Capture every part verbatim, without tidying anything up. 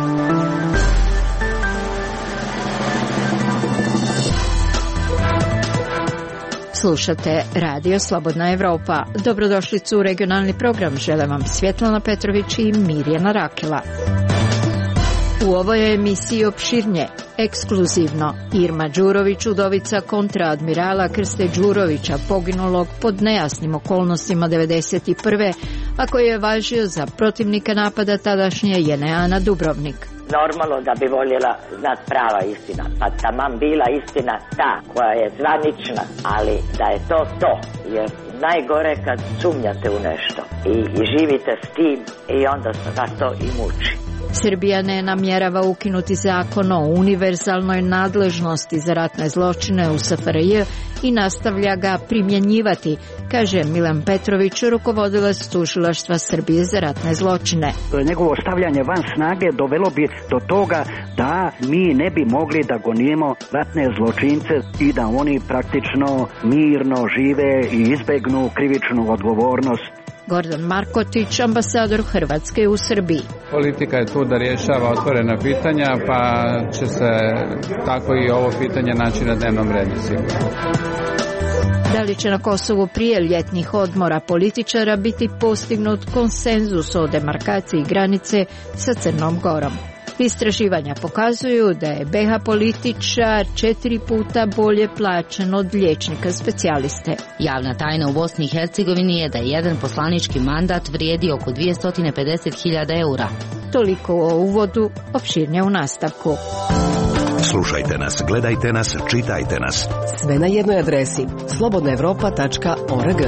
Slušate Radio Slobodna Evropa. Dobrodošlicu u regionalni program. Žele vam Svjetlana Petrović i Mirjana Rakela. U ovoj emisiji opširnje, ekskluzivno, Irma Đurović, udovica kontraadmirala Krste Đurovića, poginulog pod nejasnim okolnostima devedeset prve, a koji je važio za protivnika napada tadašnje J N A na Dubrovnik. Normalno da bi voljela znat prava istina, pa taman bila istina ta koja je zvanična, ali da je to to, jer najgore kad sumnjate u nešto i, i živite s tim i onda vas to i muči. Srbija ne namjerava ukinuti zakon o univerzalnoj nadležnosti za ratne zločine u S F R J i nastavlja ga primjenjivati, kaže Milan Petrović, rukovodilac tužilaštva Srbije za ratne zločine. Njegovo stavljanje van snage dovelo bi do toga da mi ne bi mogli da gonimo ratne zločince i da oni praktično mirno žive i izbegnu krivičnu odgovornost. Gordan Markotić, ambasador Hrvatske u Srbiji. Politika je tu da rješava otvorena pitanja, pa će se tako i ovo pitanje naći na dnevnom redu sigurno. Da li će na Kosovu prije ljetnih odmora političara biti postignut konsenzus o demarkaciji granice sa Crnom Gorom? Istraživanja pokazuju da je B H političar četiri puta bolje plaćen od liječnika specijaliste. Javna tajna u Bosni i Hercegovini je da je jedan poslanički mandat vrijedi oko dvjesto pedeset hiljada eura. Toliko o uvodu, opširnije u nastavku. Slušajte nas, gledajte nas, čitajte nas. Sve na jednoj adresi slobodna evropa tačka org.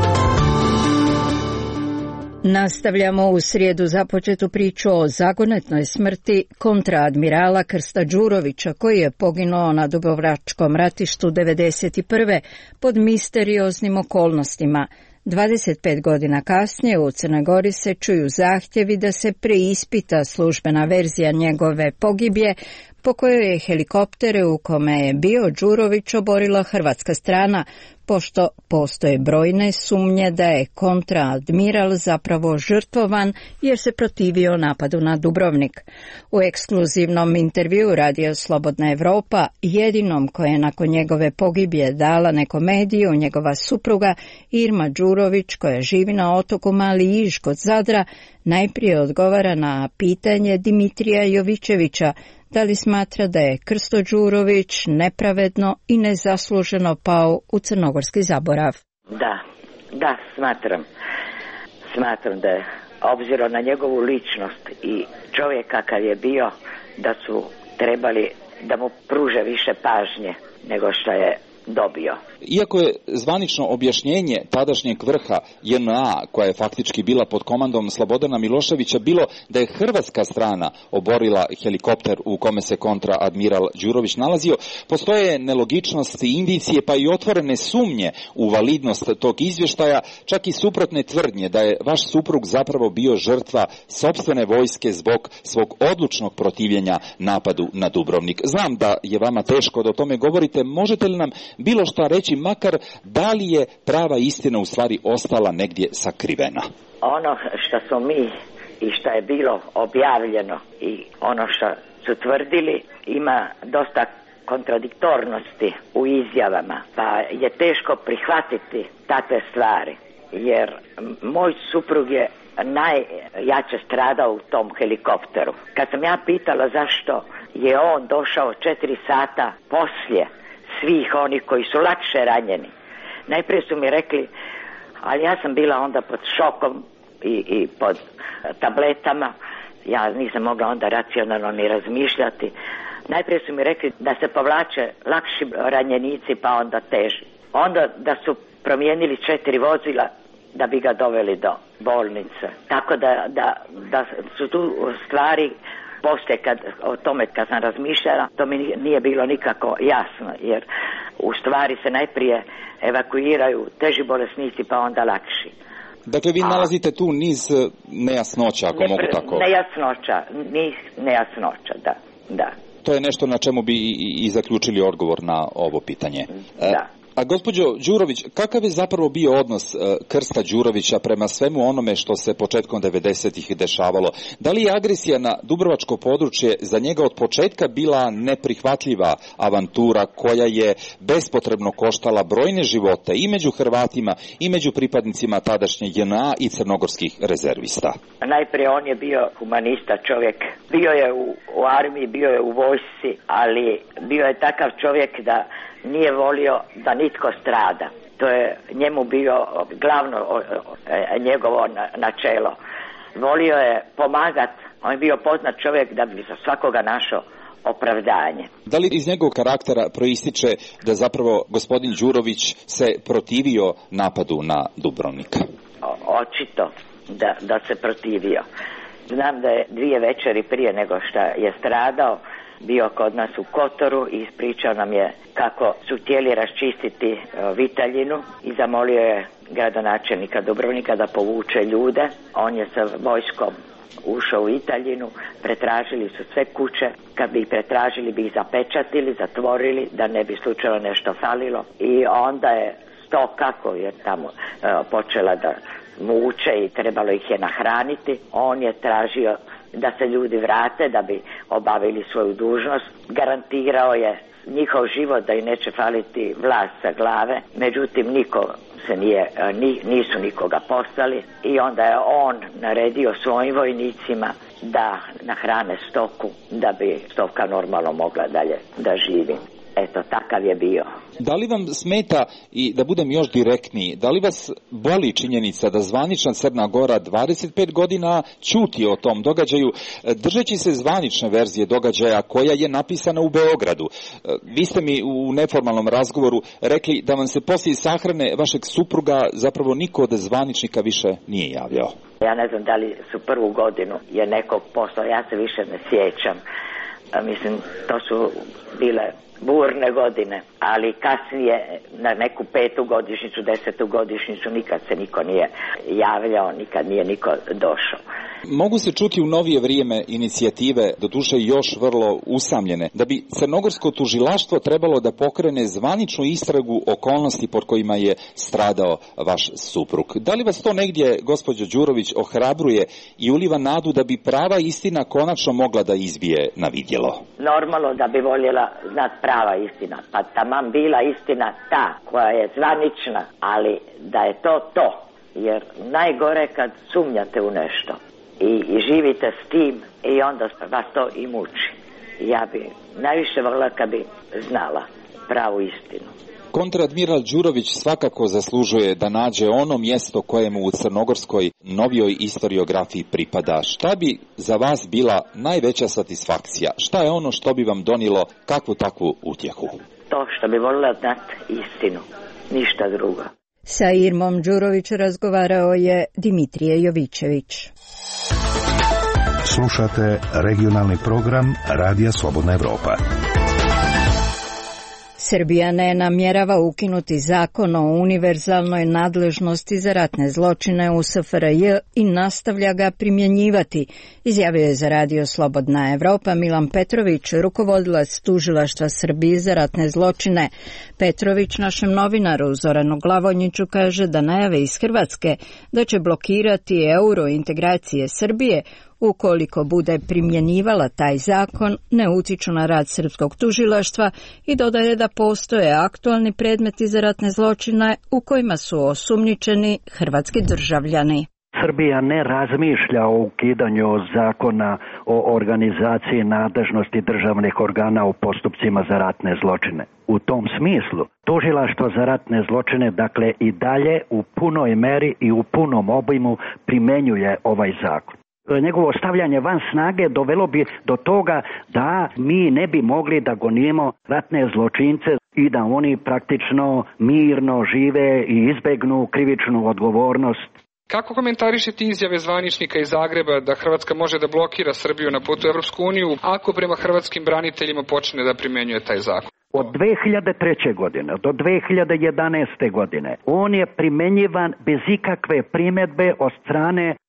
Nastavljamo u srijedu započetu priču o zagonetnoj smrti kontraadmirala Krsta Đurovića, koji je poginuo na Dubrovačkom ratištu devedeset prve pod misterioznim okolnostima. dvadeset pet godina kasnije u Crnoj Gori se čuju zahtjevi da se preispita službena verzija njegove pogibije, po kojoj je helikoptere u kome je bio Đurović oborila hrvatska strana, pošto postoje brojne sumnje da je kontraadmiral zapravo žrtvovan jer se protivio napadu na Dubrovnik. U ekskluzivnom intervjuu Radio Slobodna Evropa, jedinom koje je nakon njegove pogibije dala neko mediju, njegova supruga Irma Đurović, koja živi na otoku Mali Iž kod Zadra, najprije odgovara na pitanje Dimitrija Jovićevića da li smatra da je Krsto Đurović nepravedno i nezasluženo pao u crnogorski zaborav. Da, da, smatram. Smatram da je, obzirom na njegovu ličnost i čovjek kakav je bio, da su trebali da mu pruže više pažnje nego što je dobio. Iako je zvanično objašnjenje tadašnjeg vrha J N A, koja je faktički bila pod komandom Slobodana Miloševića, bilo da je hrvatska strana oborila helikopter u kome se kontraadmiral Đurović nalazio, postoje nelogičnosti, indicije pa i otvorene sumnje u validnost tog izvještaja, čak i suprotne tvrdnje da je vaš suprug zapravo bio žrtva sopstvene vojske zbog svog odlučnog protivljenja napadu na Dubrovnik. Znam da je vama teško da o tome govorite, možete li nam bilo šta reći, makar da li je prava istina u stvari ostala negdje sakrivena? Ono što smo mi i što je bilo objavljeno i ono što su tvrdili ima dosta kontradiktornosti u izjavama, pa je teško prihvatiti takve stvari, jer moj suprug je najjače stradao u tom helikopteru. Kad sam ja pitala zašto je on došao četiri sata poslije svih onih koji su lakše ranjeni, najprije su mi rekli, ali ja sam bila onda pod šokom i, i pod tabletama, ja nisam mogla onda racionalno ni razmišljati. Najprije su mi rekli da se povlače lakši ranjenici pa onda teži. Onda da su promijenili četiri vozila da bi ga doveli do bolnice. Tako da, da, da su tu stvari, poslije kad, o tome kad sam razmišljala, to mi nije bilo nikako jasno, jer u stvari se najprije evakuiraju teži bolesnici pa onda lakši. Dakle, vi nalazite tu niz nejasnoća, ako ne, mogu tako. Nejasnoća, niz nejasnoća, da, da. To je nešto na čemu bi i, i zaključili odgovor na ovo pitanje. Da. A gospođo Đurović, kakav je zapravo bio odnos uh, Krsta Đurovića prema svemu onome što se početkom devedesetih dešavalo? Da li je agresija na dubrovačko područje za njega od početka bila neprihvatljiva avantura koja je bespotrebno koštala brojne živote i među Hrvatima i među pripadnicima tadašnje J N A i crnogorskih rezervista? Najprije on je bio humanista čovjek. Bio je u, u armiji, bio je u vojsci, ali bio je takav čovjek da nije volio da nitko strada. To je njemu bio glavno njegovo načelo. Volio je pomagat, on je bio poznat čovjek da bi za svakoga našao opravdanje. Da li iz njegovog karaktera proističe da zapravo gospodin Đurović se protivio napadu na Dubrovnika? O, očito da, da se protivio. Znam da je dvije večeri prije nego što je stradao bio kod nas u Kotoru i ispričao nam je kako su htjeli raščistiti Vitaljinu i zamolio je gradonačelnika Dubrovnika da povuče ljude. On je sa vojskom ušao u Italjinu, pretražili su sve kuće, kad bi ih pretražili bi ih zapečatili, zatvorili da ne bi slučajno nešto falilo i onda je stoka koju je tamo uh, počela da muče i trebalo ih je nahraniti, on je tražio da se ljudi vrate da bi obavili svoju dužnost, garantirao je njihov život da im neće faliti vlas sa glave, međutim niko se nije, nisu nikoga poslali i onda je on naredio svojim vojnicima da nahrane stoku da bi stoka normalno mogla dalje da živi. Eto, takav je bio. Da li vam smeta, i da budem još direktniji, da li vas boli činjenica da zvanična Crna Gora dvadeset pet godina ćuti o tom događaju, držeći se zvanične verzije događaja koja je napisana u Beogradu? Vi ste mi u neformalnom razgovoru rekli da vam se poslije sahrane vašeg supruga zapravo niko od zvaničnika više nije javljao. Ja ne znam da li su prvu godinu je nekog poslao, ja se više ne sjećam. Mislim, to su bile burne godine, ali kasnije na neku petu godišnjicu, desetu godišnjicu nikad se niko nije javljao, nikad nije niko došao. Mogu se čuti u novije vrijeme inicijative, doduše još vrlo usamljene, da bi crnogorsko tužilaštvo trebalo da pokrene zvaničnu istragu okolnosti pod kojima je stradao vaš suprug. Da li vas to negdje, gospođo Đurović, ohrabruje i uliva nadu da bi prava istina konačno mogla da izbije na vidjelo? Normalno da bi voljela znat prava istina, pa taman bila istina ta koja je zvanična, ali da je to to, jer najgore kad sumnjate u nešto i, i živite s tim i onda vas to i muči. Ja bi najviše voljela kad bi znala pravu istinu. Kontradmiral Đurović svakako zaslužuje da nađe ono mjesto kojemu u crnogorskoj novijoj istoriografiji pripada. Šta bi za vas bila najveća satisfakcija? Šta je ono što bi vam donilo kakvu takvu utjehu? To što bi voljela znati istinu, ništa drugo. Sa Irmom Đurović razgovarao je Dimitrije Jovićević. Slušate regionalni program Radija Slobodna Evropa. Srbija ne namjerava ukinuti zakon o univerzalnoj nadležnosti za ratne zločine u S F R J i nastavlja ga primjenjivati, izjavio je za Radio Slobodna Evropa Milan Petrović, rukovodilac tužilaštva Srbije za ratne zločine. Petrović našem novinaru Zoranu Glavonjiću kaže da najave iz Hrvatske da će blokirati euro integracije Srbije ukoliko bude primjenjivala taj zakon, ne utiču na rad srpskog tužilaštva i dodaje da postoje aktualni predmeti za ratne zločine u kojima su osumnjičeni hrvatski državljani. Srbija ne razmišlja o ukidanju zakona o organizaciji nadležnosti državnih organa u postupcima za ratne zločine. U tom smislu, tužilaštvo za ratne zločine dakle i dalje u punoj meri i u punom obimu primenjuje ovaj zakon. Njegovo stavljanje van snage dovelo bi do toga da mi ne bi mogli da gonimo ratne zločince i da oni praktično mirno žive i izbegnu krivičnu odgovornost. Kako komentarišete izjave zvaničnika iz Zagreba da Hrvatska može da blokira Srbiju na putu u Evropsku uniju ako prema hrvatskim braniteljima počne da primenjuje taj zakon? Od dve hiljade treće. godine do dve hiljade jedanaeste. godine on je primenjivan bez ikakve primjedbe od strane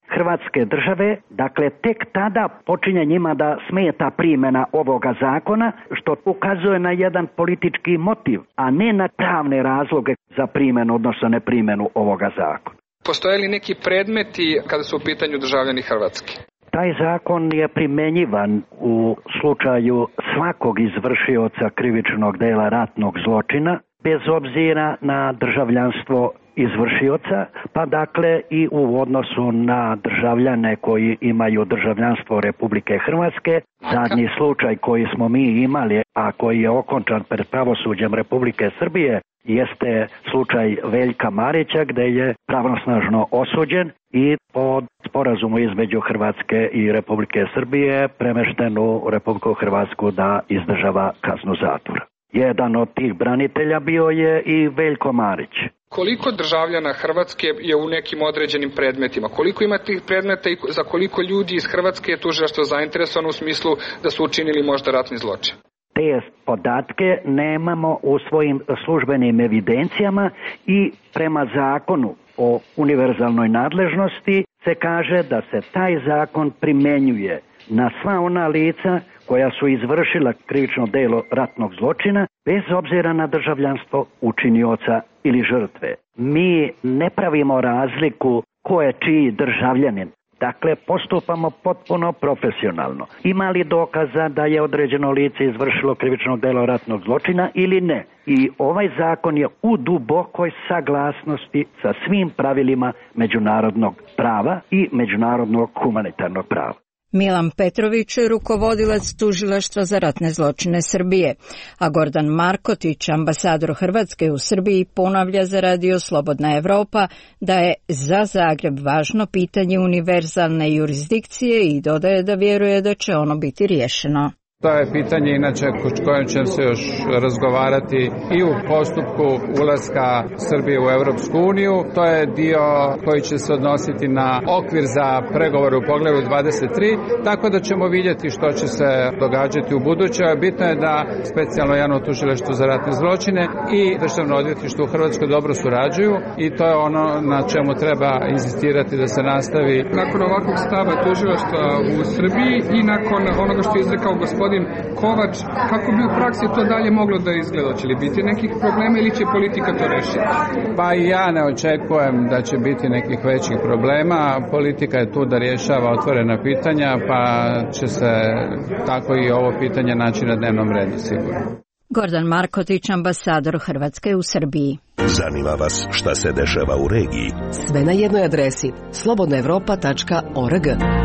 Hrvatske države, dakle tek tada počinje njima da smeta primjena ovoga zakona, što ukazuje na jedan politički motiv, a ne na pravne razloge za primjenu, odnosno neprimjenu ovoga zakona. Postoje li neki predmeti kada su u pitanju državljani Hrvatske? Taj zakon je primjenjivan u slučaju svakog izvršioca krivičnog dela ratnog zločina, bez obzira na državljanstvo izvršioca, pa dakle i u odnosu na državljane koji imaju državljanstvo Republike Hrvatske. Zadnji slučaj koji smo mi imali, a koji je okončan pred pravosuđem Republike Srbije, jeste slučaj Veljka Marića, gde je pravnosnažno osuđen i po sporazumu između Hrvatske i Republike Srbije premešten u Republiku Hrvatsku da izdržava kaznu zatvora. Jedan od tih branitelja bio je i Veljko Marić. Koliko državljana Hrvatske je u nekim određenim predmetima? Koliko ima tih predmeta i za koliko ljudi iz Hrvatske je tužilaštvo zainteresovano u smislu da su učinili možda ratni zločin? Te podatke nemamo u svojim službenim evidencijama i prema zakonu o univerzalnoj nadležnosti se kaže da se taj zakon primjenjuje na sva ona lica koja su izvršila krivično delo ratnog zločina, bez obzira na državljanstvo učinioca ili žrtve. Mi ne pravimo razliku ko je čiji državljanin. Dakle, postupamo potpuno profesionalno. Ima li dokaza da je određeno lice izvršilo krivično delo ratnog zločina ili ne? I ovaj zakon je u dubokoj saglasnosti sa svim pravilima međunarodnog prava i međunarodnog humanitarnog prava. Milan Petrović je rukovodilac tužilaštva za ratne zločine Srbije, a Gordan Markotić, ambasador Hrvatske u Srbiji, ponavlja za radio Slobodna Evropa da je za Zagreb važno pitanje univerzalne jurisdikcije i dodaje da vjeruje da će ono biti riješeno. To je pitanje inače o kojem će se još razgovarati i u postupku ulaska Srbije u Europsku uniju. To je dio koji će se odnositi na okvir za pregovore u poglavlju dvadeset tri, tako da ćemo vidjeti što će se događati u buduće. Bitno je da specijalno javno tužilaštvo za ratne zločine i državno odvjetništvo u Hrvatskoj dobro surađuju i to je ono na čemu treba insistirati da se nastavi. Nakon ovakvog stava tužilaštva u Srbiji i nakon onoga što je izrekao gospodin Kovač, kako bi u praksi to dalje moglo da izgleda? Će li biti nekih problema ili će politika to rešiti? Pa i ja ne očekujem da će biti nekih većih problema. Politika je tu da rješava otvorena pitanja, pa će se tako i ovo pitanje naći na dnevnom redu sigurno. Gordan Markotić, ambasador Hrvatske u Srbiji. Zanima vas šta se dešava u regiji? Sve na jednoj adresi slobodna evropa tačka org.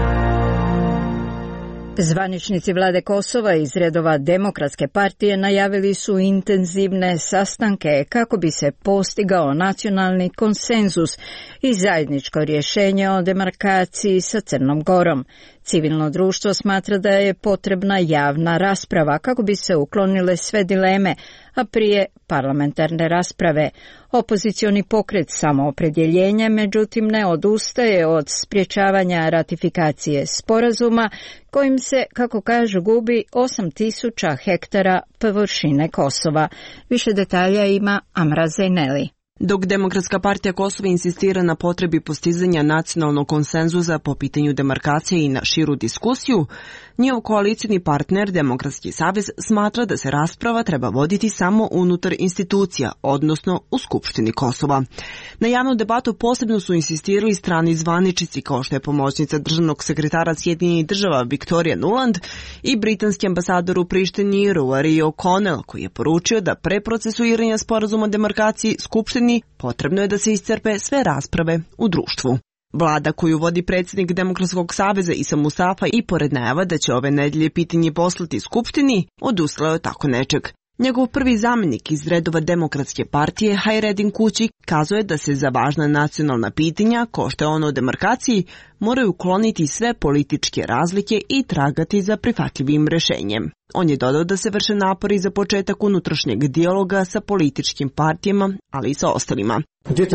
Zvaničnici vlade Kosova iz redova Demokratske partije najavili su intenzivne sastanke kako bi se postigao nacionalni konsenzus i zajedničko rješenje o demarkaciji sa Crnom Gorom. Civilno društvo smatra da je potrebna javna rasprava kako bi se uklonile sve dileme, a prije parlamentarne rasprave. Opozicioni pokret Samoopredjeljenje međutim ne odustaje od sprječavanja ratifikacije sporazuma kojim se, kako kažu, gubi osam tisuća hektara površine Kosova. Više detalja ima Amra Zajneli. Dok Demokratska partija Kosova insistira na potrebi postizanja nacionalnog konsenzusa po pitanju demarkacije i na širu diskusiju, njihov koalicijni partner Demokratski savez smatra da se rasprava treba voditi samo unutar institucija, odnosno u Skupštini Kosova. Na javnu debatu posebno su insistirali strani zvaničnici kao što je pomoćnica državnog sekretara Sjedinjenih država Victoria Nuland i britanski ambasador u Prištini Rory O'Connell, koji je poručio da pre procesuiranja sporazuma o demarkaciji Skupštini potrebno je da se iscrpe sve rasprave u društvu. Vlada koju vodi predsjednik Demokratskog saveza Isa Mustafa i pored najava da će ove nedelje pitanje poslati Skupštini, odustala je od tako nečeg. Njegov prvi zamjenik iz redova Demokratske partije, Hayreddin Kući, kazuje da se za važna nacionalna pitanja, kao što je ono o demarkaciji, moraju ukloniti sve političke razlike i tragati za prihvatljivim rešenjem. On je dodao da se vrše napori za početak unutrašnjeg dijaloga sa političkim partijama, ali i sa ostalima.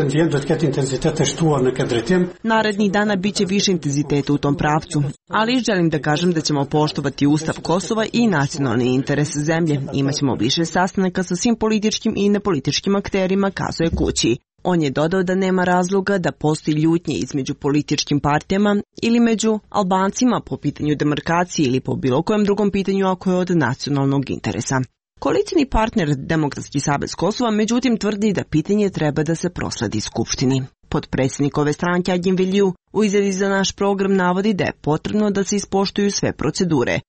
Narednih dana bit će više intenziteta u tom pravcu, ali želim da kažem da ćemo poštovati Ustav Kosova i nacionalni interes zemlje. Imaćemo više sastanaka sa svim političkim i nepolitičkim akterima, kazuje Kući. On je dodao da nema razloga da postoji ljutnje između političkim partijama ili među Albancima po pitanju demarkacije ili po bilo kojem drugom pitanju ako je od nacionalnog interesa. Koalicijni partner Demokratski savez Kosova međutim tvrdi da pitanje treba da se prosledi Skupštini. Potpredsjednik ove stranke Agim Veliju u izjavi za naš program navodi da je potrebno da se ispoštuju sve procedure.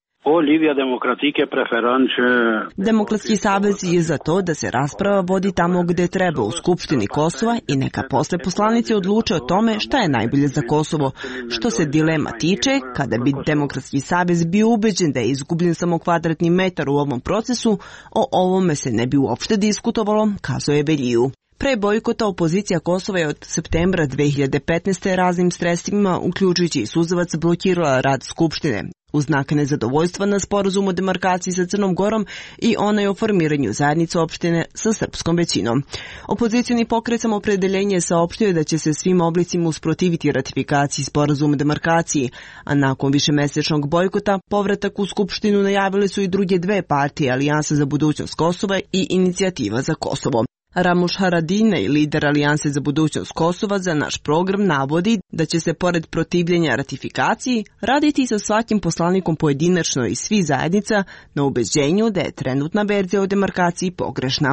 Demokratski savez je za to da se rasprava vodi tamo gde treba u Skupštini Kosova i neka posle poslanici odluče o tome šta je najbolje za Kosovo. Što se dilema tiče, kada bi Demokratski savez bio ubeđen da je izgubljen samo kvadratni metar u ovom procesu, o ovome se ne bi uopšte diskutovalo, kazao je Veliju. Pre bojkota opozicija Kosova je od septembra dve hiljade petnaeste. raznim sredstvima, uključujući i suzavac, blokirala rad Skupštine. U znak nezadovoljstva na sporazum o demarkaciji sa Crnom Gorom i onaj o formiranju zajednice opštine sa srpskom većinom. Opozicioni pokret Samoopredeljenje saopštio da će se svim oblicima usprotiviti ratifikaciji sporazuma o demarkaciji, a nakon višemesečnog bojkota povratak u Skupštinu najavile su i druge dve partije, Alijansa za budućnost Kosova i Inicijativa za Kosovo. Ramuš Haradinaj, lider Alijanse za budućnost Kosova, za naš program navodi da će se pored protivljenja ratifikaciji raditi sa svakim poslanikom pojedinačno i svi zajednica na ubeđenju da je trenutna verzija o demarkaciji pogrešna.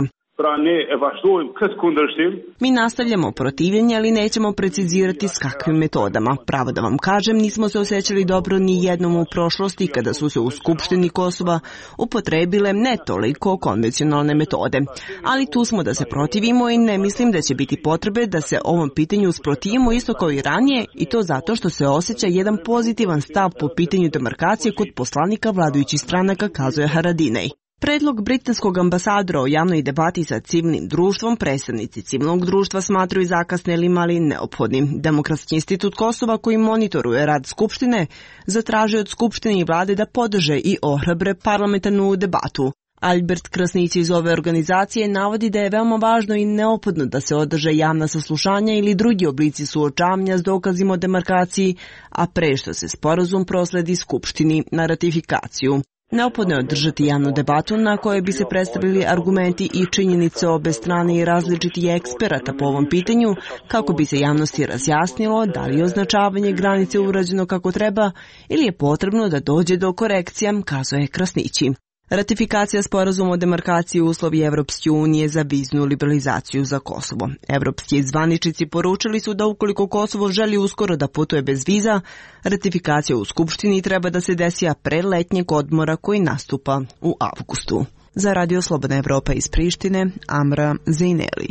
Mi nastavljamo protivljenje, ali nećemo precizirati s kakvim metodama. Pravo da vam kažem, nismo se osjećali dobro ni jednom u prošlosti kada su se u Skupštini Kosova upotrebile ne toliko konvencionalne metode. Ali tu smo da se protivimo i ne mislim da će biti potrebe da se ovom pitanju usprotivimo isto kao i ranije, i to zato što se osjeća jedan pozitivan stav po pitanju demarkacije kod poslanika vladajućih stranaka, kazuje Haradinaj. Predlog britanskog ambasadora o javnoj debati sa civilnim društvom predstavnici civilnog društva smatraju zakasnelim, ali neophodnim. Demokratski institut Kosova, koji monitoruje rad Skupštine, zatražuje od Skupštine i vlade da podrže i ohrabre parlamentarnu debatu. Albert Krasnić iz ove organizacije navodi da je veoma važno i neophodno da se održe javna saslušanja ili drugi oblici suočavanja s dokazima o demarkaciji, a pre što se sporazum prosledi Skupštini na ratifikaciju. Neophodno je održati javnu debatu na kojoj bi se predstavili argumenti i činjenice obe strane i različitih eksperata po ovom pitanju, kako bi se javnosti razjasnilo da li je označavanje granice urađeno kako treba ili je potrebno da dođe do korekcija, kazuje Krasnići. Ratifikacija sporazuma o demarkaciji uslovi Evropske unije za viznu liberalizaciju za Kosovo. Evropski zvaničnici poručili su da ukoliko Kosovo želi uskoro da putuje bez viza, ratifikacija u Skupštini treba da se desi pre letnjeg odmora koji nastupa u avgustu. Za Radio Slobodna Evropa iz Prištine, Amra Zejneli.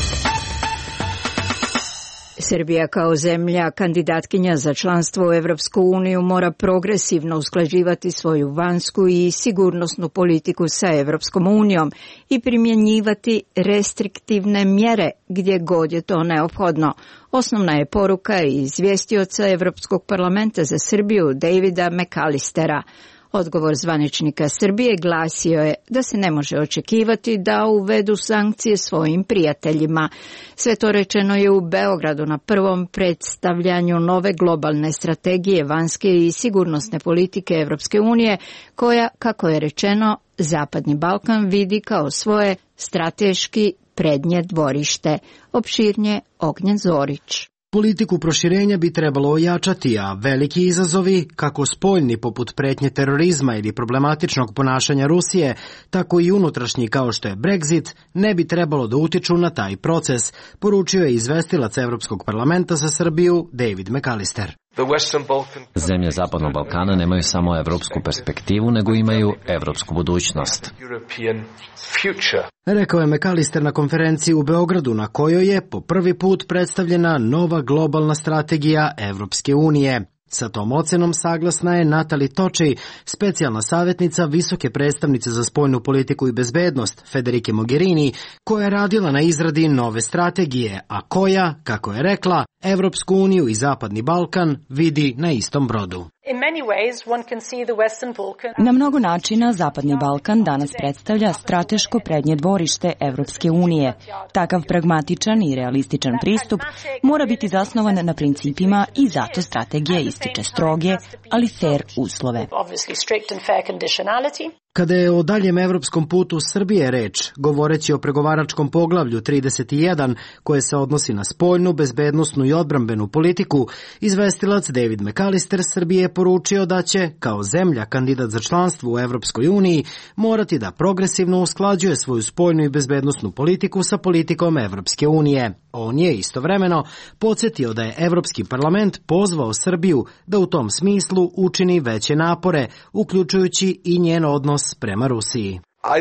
Srbija kao zemlja kandidatkinja za članstvo u Evropsku uniju mora progresivno usklađivati svoju vanjsku i sigurnosnu politiku sa Evropskom unijom i primjenjivati restriktivne mjere gdje god je to neophodno. Osnovna je poruka izvjestioca Evropskog parlamenta za Srbiju Davida McAllistera. Odgovor zvaničnika Srbije glasio je da se ne može očekivati da uvedu sankcije svojim prijateljima. Sve to rečeno je u Beogradu na prvom predstavljanju nove globalne strategije vanjske i sigurnosne politike Evropske unije, koja, kako je rečeno, Zapadni Balkan vidi kao svoje strateški prednje dvorište. Opširnije Ognjen Zorić. Politiku proširenja bi trebalo ojačati, a veliki izazovi, kako spoljni poput pretnje terorizma ili problematičnog ponašanja Rusije, tako i unutrašnji kao što je Brexit, ne bi trebalo da utiču na taj proces, poručio je izvestilac Evropskog parlamenta za Srbiju David McAllister. Zemlje Zapadnog Balkana nemaju samo evropsku perspektivu, nego imaju evropsku budućnost. Rekao je McAllister na konferenciji u Beogradu, na kojoj je po prvi put predstavljena nova globalna strategija Evropske unije. Sa tom ocenom saglasna je Natali Toči, specijalna savjetnica visoke predstavnice za spoljnu politiku i bezbednost Federike Mogherini, koja je radila na izradi nove strategije, a koja, kako je rekla, Evropsku uniju i Zapadni Balkan vidi na istom brodu. Na mnogo načina Zapadni Balkan danas predstavlja strateško prednje dvorište Evropske unije. Takav pragmatičan i realističan pristup mora biti zasnovan na principima i zato strategija ističe stroge, ali fair uslove. Kada je o daljem evropskom putu Srbije reč, govoreći o pregovaračkom poglavlju trideset jedan, koje se odnosi na spoljnu, bezbednosnu i odbrambenu politiku, izvestilac David McAllister Srbije je poručio da će, kao zemlja kandidat za članstvo u Evropskoj uniji, morati da progresivno usklađuje svoju spoljnu i bezbednosnu politiku sa politikom Evropske unije. On je istovremeno podsjetio da je Evropski parlament pozvao Srbiju da u tom smislu učini veće napore, uključujući i njen odnos prema Rusiji.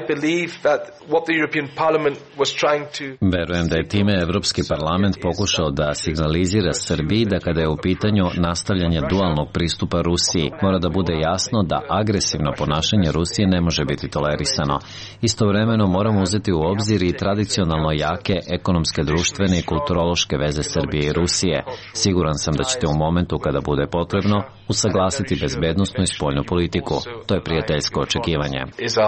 Verujem da je time Evropski parlament pokušao da signalizira Srbiji da kada je u pitanju nastavljanje dualnog pristupa Rusiji, mora da bude jasno da agresivno ponašanje Rusije ne može biti tolerisano. Istovremeno moramo uzeti u obzir i tradicionalno jake ekonomske, društvene i kulturološke veze Srbije i Rusije. Siguran sam da ćete u momentu kada bude potrebno usaglasiti bezbednosnu i spoljnu politiku. To je prijateljsko očekivanje.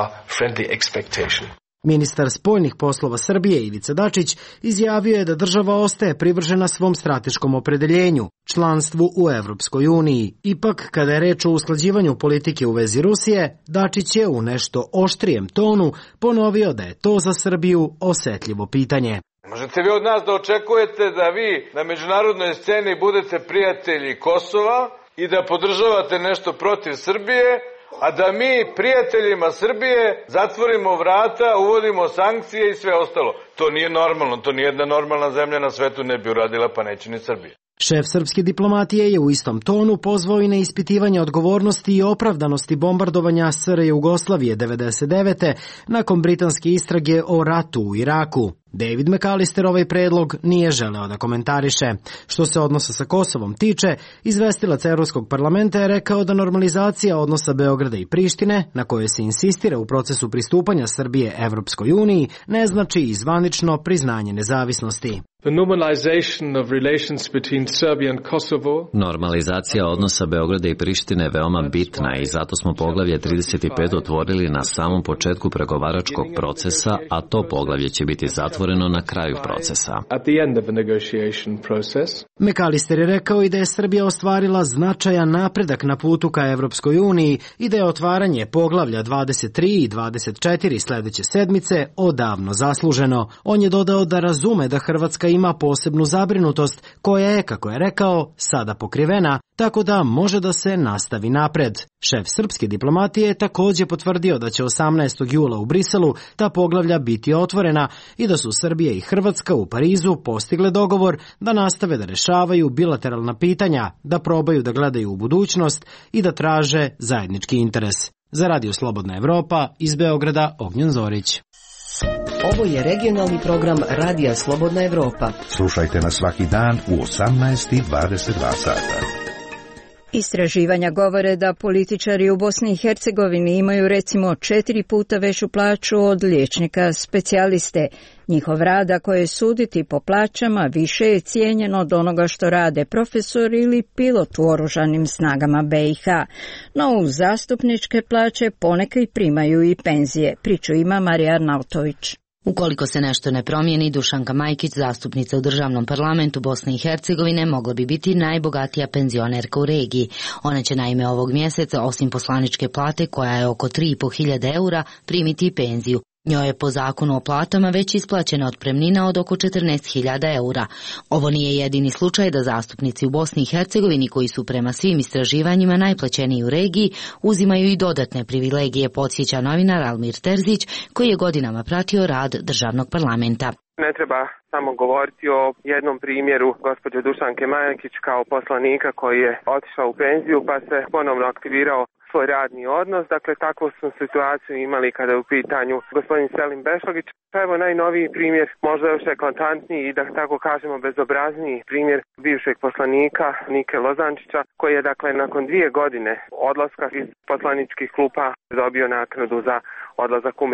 Ministar spoljnih poslova Srbije Ivica Dačić izjavio je da država ostaje privržena svom strateškom opredeljenju, članstvu u Evropskoj uniji. Ipak, kada je reč o usklađivanju politike u vezi Rusije, Dačić je u nešto oštrijem tonu ponovio da je to za Srbiju osetljivo pitanje. Možete vi od nas da očekujete da vi na međunarodnoj sceni budete prijatelji Kosova i da podržavate nešto protiv Srbije, a da mi prijateljima Srbije zatvorimo vrata, uvodimo sankcije i sve ostalo. To nije normalno, to nijedna normalna zemlja na svetu ne bi uradila, pa neće ni Srbija. Šef srpske diplomatije je u istom tonu pozvao i na ispitivanje odgovornosti i opravdanosti bombardovanja S R Jugoslavije devedeset devete nakon britanske istrage o ratu u Iraku. David McAllister ovaj predlog nije želeo da komentariše. Što se odnosa sa Kosovom tiče, izvestilac Evropskog parlamenta je rekao da normalizacija odnosa Beograda i Prištine, na kojoj se insistira u procesu pristupanja Srbije Evropskoj uniji, ne znači i zvanično priznanje nezavisnosti. Normalizacija odnosa Beograda i Prištine je veoma bitna i zato smo poglavlje trideset pet otvorili na samom početku pregovaračkog procesa, a to poglavlje će biti zatvoreno na kraju procesa. McAllister je rekao i da je Srbija ostvarila značajan napredak na putu ka Evropskoj uniji i da je otvaranje poglavlja dvadeset tri i dvadeset četiri sledeće sedmice odavno zasluženo. On je dodao da razume da Hrvatska ima posebnu zabrinutost koja je, kako je rekao, sada pokrivena, tako da može da se nastavi napred. Šef srpske diplomatije je takođe potvrdio da će osamnaestog jula u Briselu ta poglavlja biti otvorena i da su Srbija i Hrvatska u Parizu postigle dogovor da nastave da rešavaju bilateralna pitanja, da probaju da gledaju u budućnost i da traže zajednički interes. Za Radio Slobodna Evropa, iz Beograda, Ognjen Zorić. Ovo je regionalni program Radija Slobodna Evropa. Slušajte nas svaki dan u osamnaest i dvadeset dva sata. Istraživanja govore da političari u Bosni i Hercegovini imaju recimo četiri puta veću plaću od liječnika specijaliste. Njihov rad, ako je suditi po plaćama, više je cijenjen od onoga što rade profesor ili pilot u oružanim snagama B i H. No uz zastupničke plaće ponekad primaju i penzije. Priču ima Marija Arnautović. Ukoliko se nešto ne promijeni, Dušanka Majkić, zastupnica u državnom parlamentu Bosne i Hercegovine, mogla bi biti najbogatija penzionerka u regiji. Ona će naime ovog mjeseca, osim poslaničke plate koja je oko tri i po hiljade eura, primiti i penziju. Njoj je po zakonu o platama već isplaćena otpremnina od oko četrnaest hiljada eura. Ovo nije jedini slučaj da zastupnici u Bosni i Hercegovini, koji su prema svim istraživanjima najplaćeniji u regiji, uzimaju i dodatne privilegije, podsjeća novinar Almir Terzić, koji je godinama pratio rad državnog parlamenta. Ne treba samo govoriti o jednom primjeru gospođe Dušanke Majkić kao poslanika koji je otišao u penziju pa se ponovno aktivirao svoj radni odnos. Dakle, takvu smo situaciju imali kada je u pitanju gospodin Selim Bešogić. Evo najnoviji primjer, možda još eklatantniji i da tako kažemo bezobrazniji primjer bivšeg poslanika Nike Lozančića, koji je dakle nakon dvije godine odlaska iz poslaničkih klupa dobio naknadu za odlazak u mirovinu.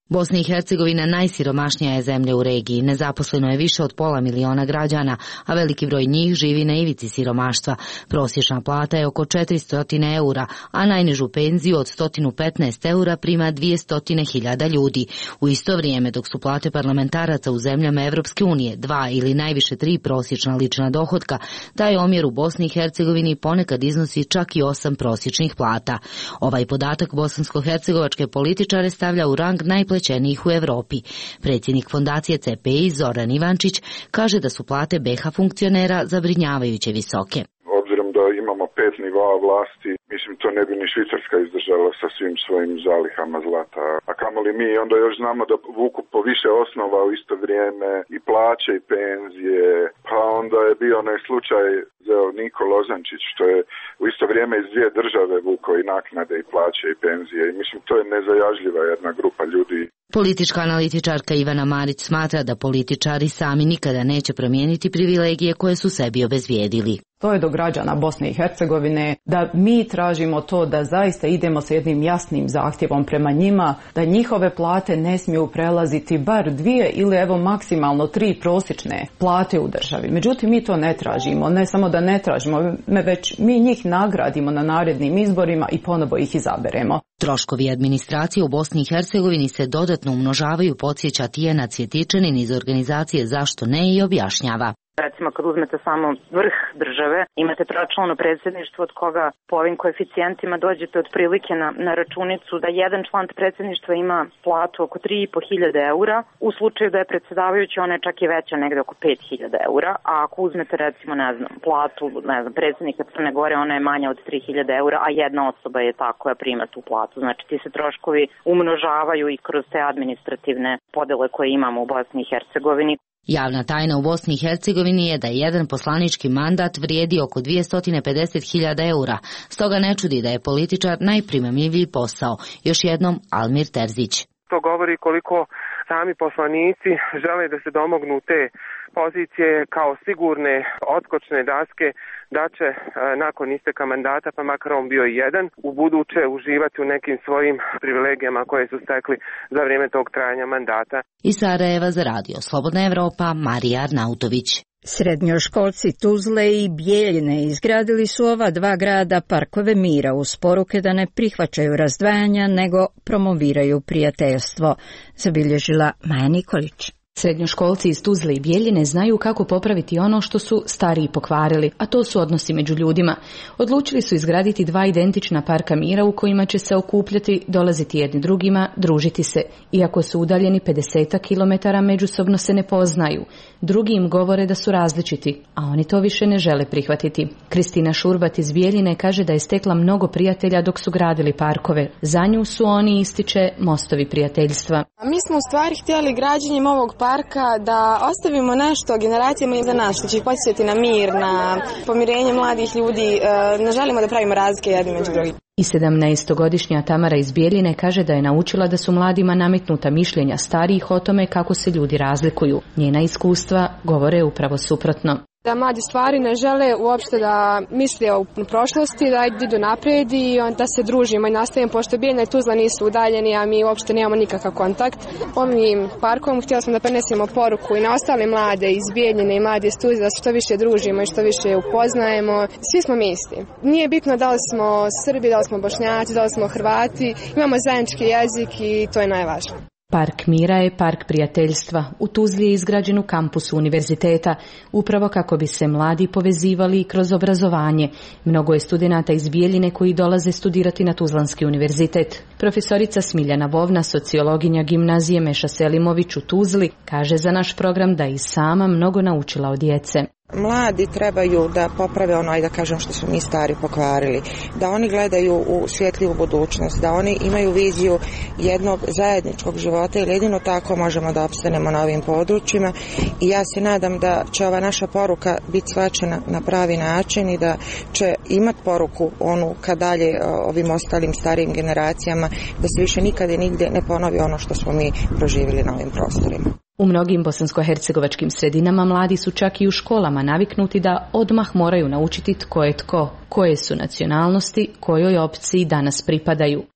Bosna i Hercegovina najsiromašnija je zemlja u regiji, nezaposleno je više od pola miliona građana, a veliki broj njih živi na ivici siromaštva. Prosječna plata je oko četiristo eura, a najnižu penziju od sto petnaest eura prima dvjesto hiljada ljudi. U isto vrijeme, dok su plate parlamentaraca u zemljama Evropske unije dva ili najviše tri prosječna lična dohotka, taj omjer u Bosni i Hercegovini ponekad iznosi čak i osam prosječnih plata. Ovaj podatak bosansko-hercegovačke političare stavlja u rang najplećenijih u Evropi. Predsjednik fondacije C P I Zoran Ivančić kaže da su plate B iH funkcionera zabrinjavajuće visoke. Obzirom da imamo pet nivoa vlasti, mislim to ne bi ni Švicarska izdržala sa svim svojim zalihama zlata. A kamoli mi, onda još znamo da vuku po više osnova u isto vrijeme i plaće i penzije. Pa onda je bio onaj slučaj za Niko Lozančić, što je u isto vrijeme iz dvije države vuko i naknade i plaće i penzije. I mislim to je nezajažljiva jedna grupa ljudi. Politička analitičarka Ivana Marić smatra da političari sami nikada neće promijeniti privilegije koje su sebi obezvijedili. To je do građana Bosne i Hercegovine, da mi tražimo to da zaista idemo sa jednim jasnim zahtjevom prema njima, da njihove plate ne smiju prelaziti bar dvije ili evo maksimalno tri prosječne plate u državi. Međutim, mi to ne tražimo, ne samo da ne tražimo, već mi njih nagradimo na narednim izborima i ponovo ih izaberemo. Troškovi administracije u Bosni i Hercegovini se dodatno umnožavaju, podsjeća Tijana Cvjetičanin iz organizacije Zašto ne i objašnjava. Recimo kad uzmete samo vrh države, imate tročlano predsjedništvo od koga po ovim koeficijentima dođete otprilike na, na računicu da jedan član predsjedništva ima platu oko tri i po hiljade eura. U slučaju da je predsjedavajući, ona je čak i veća, negde oko pet hiljada eura, a ako uzmete recimo, ne znam, platu, ne znam, predsjednika Crne Gore, ona je manja od tri hiljade eura, a jedna osoba je ta koja prima tu platu. Znači ti se troškovi umnožavaju i kroz te administrativne podele koje imamo u Bosni i Hercegovini. Javna tajna u Bosni i Hercegovini je da jedan poslanički mandat vrijedi oko dvjesto pedeset hiljada eura, stoga ne čudi da je političar najprimamljiviji posao. Još jednom Almir Terzić. To govori koliko sami poslanici žele da se domognu te pozicije kao sigurne odskočne daske da će nakon isteka mandata, pa makar on bio i jedan, u buduće uživati u nekim svojim privilegijama koje su stekli za vrijeme tog trajanja mandata. Iz Sarajeva za radio Slobodna Evropa, Marija Arnautović. Srednjoškolci Tuzle i Bijeljine izgradili su ova dva grada parkove mira uz poruke da ne prihvaćaju razdvajanja nego promoviraju prijateljstvo, zabilježila Maja Nikolić. Srednjoškolci iz Tuzle i Bijeljine znaju kako popraviti ono što su stariji pokvarili, a to su odnosi među ljudima. Odlučili su izgraditi dva identična parka mira u kojima će se okupljati, dolaziti jedni drugima, družiti se. Iako su udaljeni pedeset kilometara, međusobno se ne poznaju. Drugi im govore da su različiti, a oni to više ne žele prihvatiti. Kristina Šurbat iz Bijeljine kaže da je stekla mnogo prijatelja dok su gradili parkove. Za nju su oni, ističe, mostovi prijateljstva. Mi smo u stvari htjeli građenjem ovog parka da ostavimo nešto generacijama iza nas, što će ih podsjetiti na mir, na pomirenje mladih ljudi. Ne želimo da pravimo razlike jedni među drugim. I sedamnaestogodišnja Tamara iz Bijeljine kaže da je naučila da su mladima nametnuta mišljenja starijih o tome kako se ljudi razlikuju. Njena iskustva govore upravo suprotno. Da mladi stvari ne žele uopšte da misle o prošlosti, da idu naprijed i da se družimo i nastavimo, pošto Bijeljina i Tuzla nisu udaljeni, a mi uopšte nemamo nikakav kontakt. Ovim parkom htjeli smo da prenesemo poruku i na ostale mlade iz Bijeljine i mlade iz Tuzle da se što više družimo i što više upoznajemo. Svi smo mi isti. Nije bitno da li smo Srbi, da li smo Bošnjaci, da li smo Hrvati. Imamo zajednički jezik i to je najvažnije. Park mira je park prijateljstva. U Tuzli je izgrađen u kampusu univerziteta, upravo kako bi se mladi povezivali kroz obrazovanje. Mnogo je studenata iz Bijeljine koji dolaze studirati na Tuzlanski univerzitet. Profesorica Smiljana Vovna, sociologinja gimnazije Meša Selimović u Tuzli, kaže za naš program da je i sama mnogo naučila od djece. Mladi trebaju da poprave ono, da kažem, što su mi stari pokvarili, da oni gledaju u svjetljivu budućnost, da oni imaju viziju jednog zajedničkog života i jedino tako možemo da opstanemo na ovim područjima i ja se nadam da će ova naša poruka biti shvaćena na pravi način i da će imati poruku onu kad dalje ovim ostalim starijim generacijama da se više nikada i nigdje ne ponovi ono što smo mi proživjeli na ovim prostorima. U mnogim bosansko-hercegovačkim sredinama mladi su čak i u školama naviknuti da odmah moraju naučiti tko je tko, koje su nacionalnosti, kojoj opciji danas pripadaju.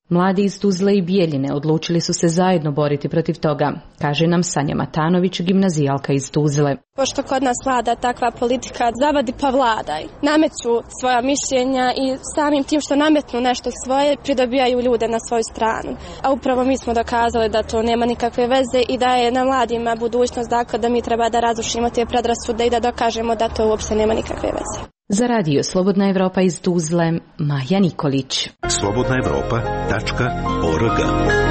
Mladi iz Tuzle i Bijeljine odlučili su se zajedno boriti protiv toga, kaže nam Sanja Matanović, gimnazijalka iz Tuzle. Pošto kod nas vlada takva politika, zavadi pa vladaj. Nameću svoja mišljenja i samim tim što nametnu nešto svoje, pridobijaju ljude na svoju stranu. A upravo mi smo dokazali da to nema nikakve veze i da je na mladima budućnost, dakle da mi treba da razrušimo te predrasude i da dokažemo da to uopšte nema nikakve veze. Za radio Slobodna Evropa iz Tuzle, Maja Nikolić. slobodna evropa tačka org.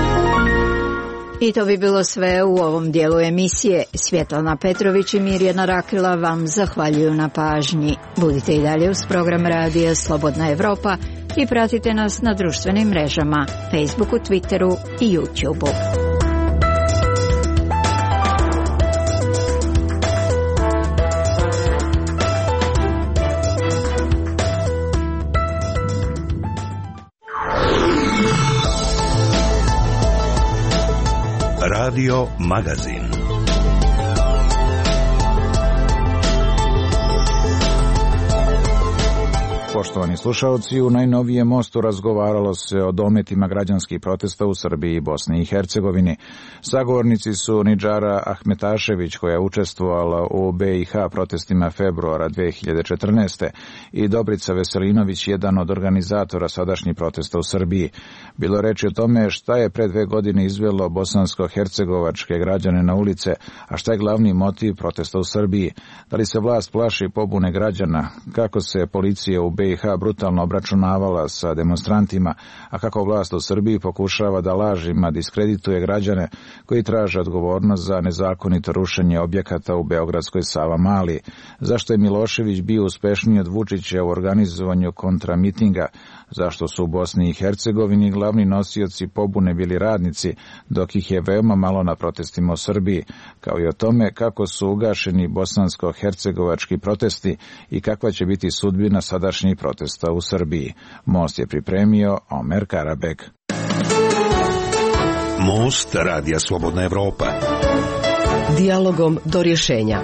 I to bi bilo sve u ovom dijelu emisije. Svjetlana Petrović i Mirjana Rakila vam zahvaljuju na pažnji. Budite i dalje uz program radija Slobodna Evropa i pratite nas na društvenim mrežama, Facebooku, Twitteru i YouTubeu. Radio Magazin. Poštovani slušalci, u najnovijem mostu razgovaralo se o dometima građanskih protesta u Srbiji i Bosni i Hercegovini. Sagovornici su Nidžara Ahmetašević, koja je učestvovala u B i H protestima februara dve hiljade četrnaeste. i Dobrica Veselinović, jedan od organizatora sadašnjih protesta u Srbiji. Bilo reči o tome šta je pre dve godine izvelo bosansko-hercegovačke građane na ulice, a šta je glavni motiv protesta u Srbiji. Da li se vlast plaši pobune građana, kako se policija u B i H brutalno obračunavala sa demonstrantima, a kako vlast u Srbiji pokušava da lažima diskredituje građane koji traže odgovornost za nezakonito rušenje objekata u beogradskoj Savamali. Zašto je Milošević bio uspešniji od Vučića u organizovanju kontramitinga? Zašto su u Bosni i Hercegovini glavni nosioci pobune bili radnici, dok ih je veoma malo na protestima u Srbiji, kao i o tome kako su ugašeni bosansko-hercegovački protesti i kakva će biti sudbina sadašnjih protesta u Srbiji. Most je pripremio Omer Karabek. Most Radija Slobodna Evropa. Dijalogom do rješenja.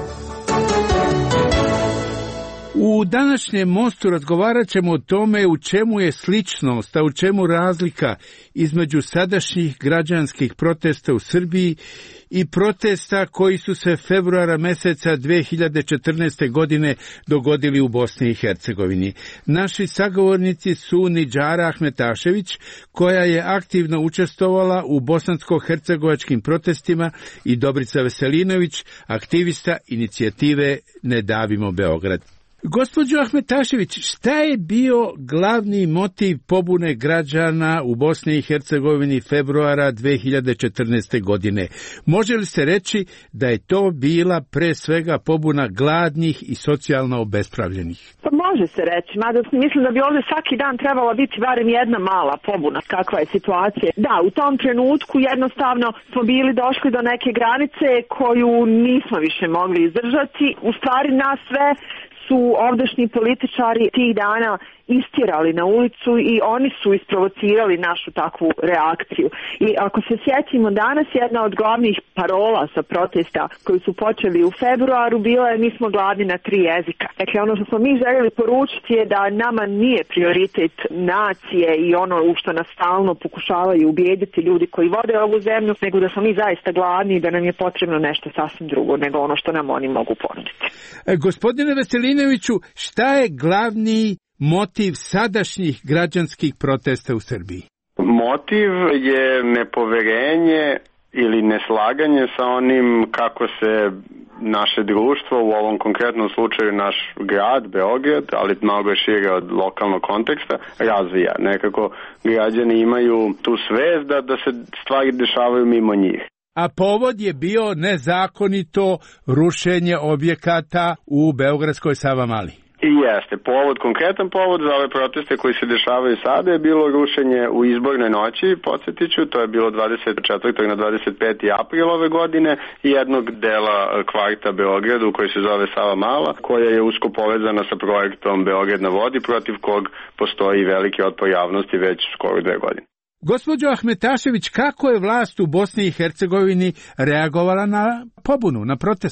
U današnjem mostu razgovarat ćemo o tome u čemu je sličnost, a u čemu razlika između sadašnjih građanskih protesta u Srbiji i protesta koji su se februara meseca dve hiljade četrnaeste. godine dogodili u Bosni i Hercegovini. Naši sagovornici su Nidžara Ahmetašević, koja je aktivno učestvovala u bosansko-hercegovačkim protestima, i Dobrica Veselinović, aktivista inicijative Ne davimo Beograd. Gospođo Ahmetašević, šta je bio glavni motiv pobune građana u Bosni i Hercegovini februara dve hiljade četrnaeste. godine? Može li se reći da je to bila pre svega pobuna gladnih i socijalno obespravljenih? Pa može se reći, mada mislim da bi ovdje svaki dan trebala biti barem jedna mala pobuna, kakva je situacija. Da, u tom trenutku jednostavno smo bili došli do neke granice koju nismo više mogli izdržati. U stvari nas sve su ovdašnji političari tih dana istjerali na ulicu i oni su isprovocirali našu takvu reakciju. I ako se sjetimo danas, jedna od glavnih parola sa protesta koji su počeli u februaru bila je mi smo gladni na tri jezika. Dakle, ono što smo mi željeli poručiti je da nama nije prioritet nacije i ono u što nas stalno pokušavaju ubijediti ljudi koji vode ovu zemlju, nego da smo mi zaista gladni i da nam je potrebno nešto sasvim drugo nego ono što nam oni mogu ponuditi. E, gospodine Veselinoviću, šta je glavni motiv sadašnjih građanskih protesta u Srbiji? Motiv je nepoverenje ili neslaganje sa onim kako se naše društvo, u ovom konkretnom slučaju naš grad, Beograd, ali mnogo je šire od lokalnog konteksta, razvija. Nekako građani imaju tu svest da, da se stvari dešavaju mimo njih. A povod je bio nezakonito rušenje objekata u beogradskoj Savamali. I jeste. Povod, konkretan povod za ove proteste koji se dešavaju sada je bilo rušenje u izbornoj noći, podsjetit ću, to je bilo dvadeset četvrtog na dvadeset peti april ove godine, jednog dela kvarta Beogradu koji se zove Savamala, koja je usko povezana sa projektom Beograd na vodi, protiv kog postoji veliki otpor javnosti već skoro dve godine. Gospođo Ahmetašević, kako je vlast u Bosni i Hercegovini reagovala na pobunu, na proteste?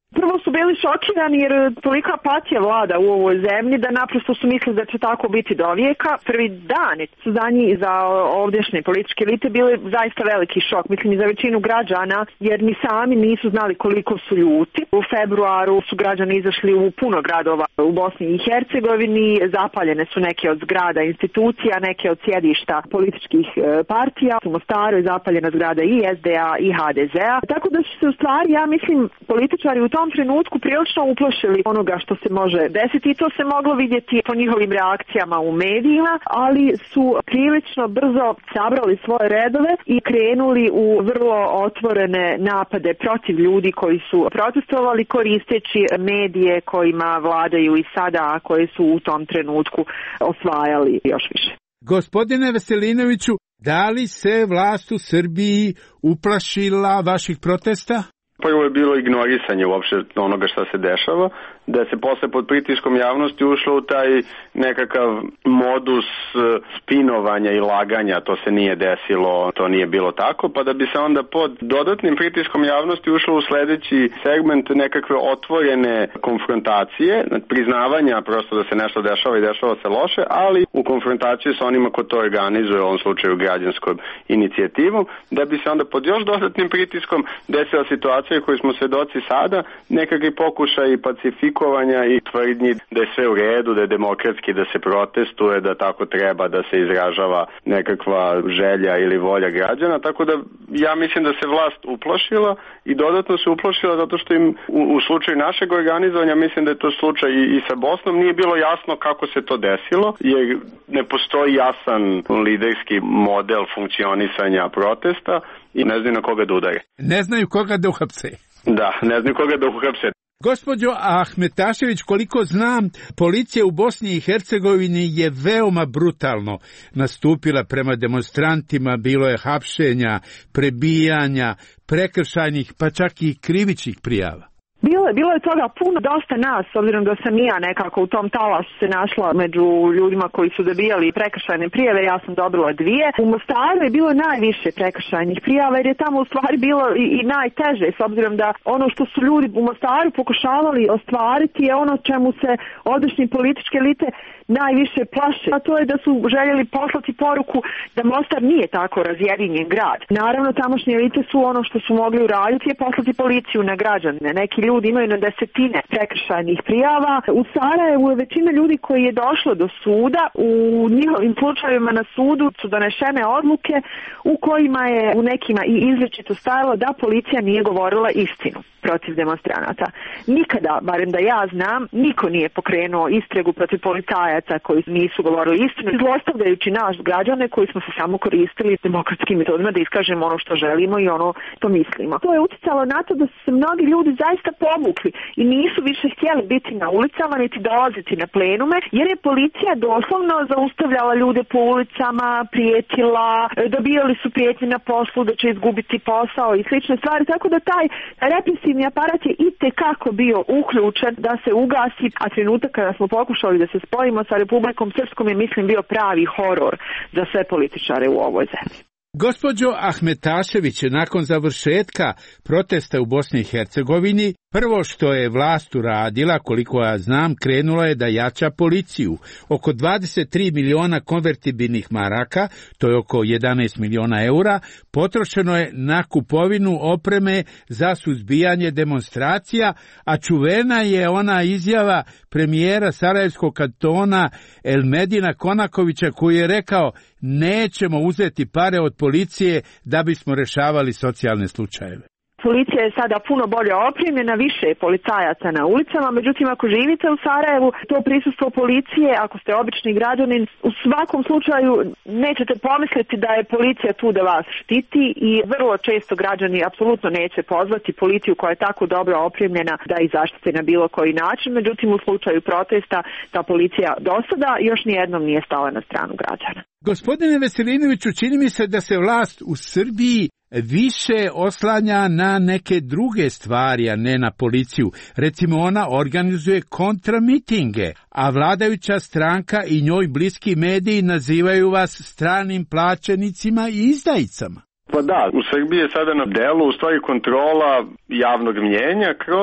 Prvo su bili šokirani jer tolika apatija vlada u ovoj zemlji da naprosto su mislili da će tako biti do vijeka. Prvi dan su za njih, za ovdješnje političke elite, bili zaista veliki šok. Mislim i za većinu građana jer ni sami nisu znali koliko su ljuti. U februaru su građani izašli u puno gradova u Bosni i Hercegovini. Zapaljene su neke od zgrada institucija, neke od sjedišta političkih partija. U Mostaru je zapaljena zgrada i es de a i ha de ze a. Tako da su se u stvari, ja mislim, političari u tom trenutku prilično uplašili onoga što se može desiti i to se moglo vidjeti po njihovim reakcijama u medijima, ali su prilično brzo sabrali svoje redove i krenuli u vrlo otvorene napade protiv ljudi koji su protestovali koristeći medije kojima vladaju i sada, a koje su u tom trenutku osvajali još više. Gospodine Veselinoviću, da li se vlast u Srbiji uplašila vaših protesta? Prvo je bilo ignorisanje uopšte onoga šta se dešava, da se posle pod pritiskom javnosti ušlo u taj nekakav modus spinovanja i laganja, to se nije desilo, to nije bilo tako, pa da bi se onda pod dodatnim pritiskom javnosti ušlo u sledeći segment nekakve otvorene konfrontacije, priznavanja prosto da se nešto dešava i dešava se loše, ali u konfrontaciji sa onima ko to organizuje, u ovom slučaju građanskom inicijativom, da bi se onda pod još dodatnim pritiskom desila situacija koju smo svedoci sada, nekakvi pokušaj pacifikovanja i tvrdnji da je sve u redu, da je demokratski, da se protestuje, da tako treba da se izražava nekakva želja ili volja građana, tako da ja mislim da se vlast uplašila i dodatno se uplašila zato što im u, u slučaju našeg organizovanja, mislim da je to slučaj i, i sa Bosnom, nije bilo jasno kako se to desilo, jer ne postoji jasan liderski model funkcionisanja protesta i ne znaju na koga da udare. Ne znaju koga da uhapse. Da, ne znaju koga da uhapse. Gospođo Ahmetašević, koliko znam, policija u Bosni i Hercegovini je veoma brutalno nastupila prema demonstrantima, bilo je hapšenja, prebijanja, prekršajnih, pa čak i krivičnih prijava. Bilo je, bilo je toga puno, dosta nas, s obzirom da sam i ja nekako u tom talasu se našla među ljudima koji su dobijali prekršajne prijave, ja sam dobila dvije. U Mostaru je bilo najviše prekršajnih prijava jer je tamo u stvari bilo i, i najteže, s obzirom da ono što su ljudi u Mostaru pokušavali ostvariti je ono čemu se određene političke elite najviše plaše, a to je da su željeli poslati poruku da Mostar nije tako razjedinjen grad. Naravno, tamošnje elite su ono što su mogli uraditi je poslati policiju na građane. Neki ljudi imaju na desetine prekršajnih prijava. U Sarajevu je većina ljudi koji je došlo do suda, u njihovim slučajevima na sudu su donešene odluke u kojima je u nekima i izričito stajalo da policija nije govorila istinu protiv demonstranata. Nikada, barem da ja znam, niko nije pokrenuo istragu protiv policajaca koji nisu govorili istinu, zlostavljajući naš građane koji smo se samo koristili demokratskim metodima da iskažemo ono što želimo i ono što mislimo. To je uticalo na to da su se mnogi ljudi zaista povukli i nisu više htjeli biti na ulicama niti dolaziti na plenume, jer je policija doslovno zaustavljala ljude po ulicama, prijetila, dobijali su prijetnje na poslu da će izgubiti posao i slične stvari, tako da taj represivni aparat je itekako bio uključen da se ugasi, a trenutak kada smo pokušali da se spojimo sa Republikom Srpskom je, mislim, bio pravi horor za sve političare u ovoj zemlji. Gospođo Ahmetašević, nakon završetka protesta u Bosni i Hercegovini, prvo što je vlast uradila, koliko ja znam, krenula je da jača policiju. Oko dvadeset tri miliona konvertibilnih maraka, to je oko jedanaest miliona eura, potrošeno je na kupovinu opreme za suzbijanje demonstracija, a čuvena je ona izjava premijera Sarajevskog kantona Elmedina Konakovića koji je rekao: nećemo uzeti pare od policije da bismo rešavali socijalne slučajeve. Policija je sada puno bolje opremljena, više je policajaca na ulicama, međutim ako živite u Sarajevu, to prisustvo policije, ako ste obični građanin, u svakom slučaju nećete pomisliti da je policija tu da vas štiti i vrlo često građani apsolutno neće pozvati policiju koja je tako dobro opremljena da ih zaštiti na bilo koji način, međutim u slučaju protesta ta policija do sada još nijednom nije stala na stranu građana. Gospodine Veselinoviću, čini mi se da se vlast u Srbiji više oslanja na neke druge stvari, a ne na policiju. Recimo, ona organizuje kontramitinge, a vladajuća stranka i njoj bliski mediji nazivaju vas stranim plaćenicima i izdajicama. Pa da, u Srbiji je sada na delu u stvari kontrola javnog mnjenja kroz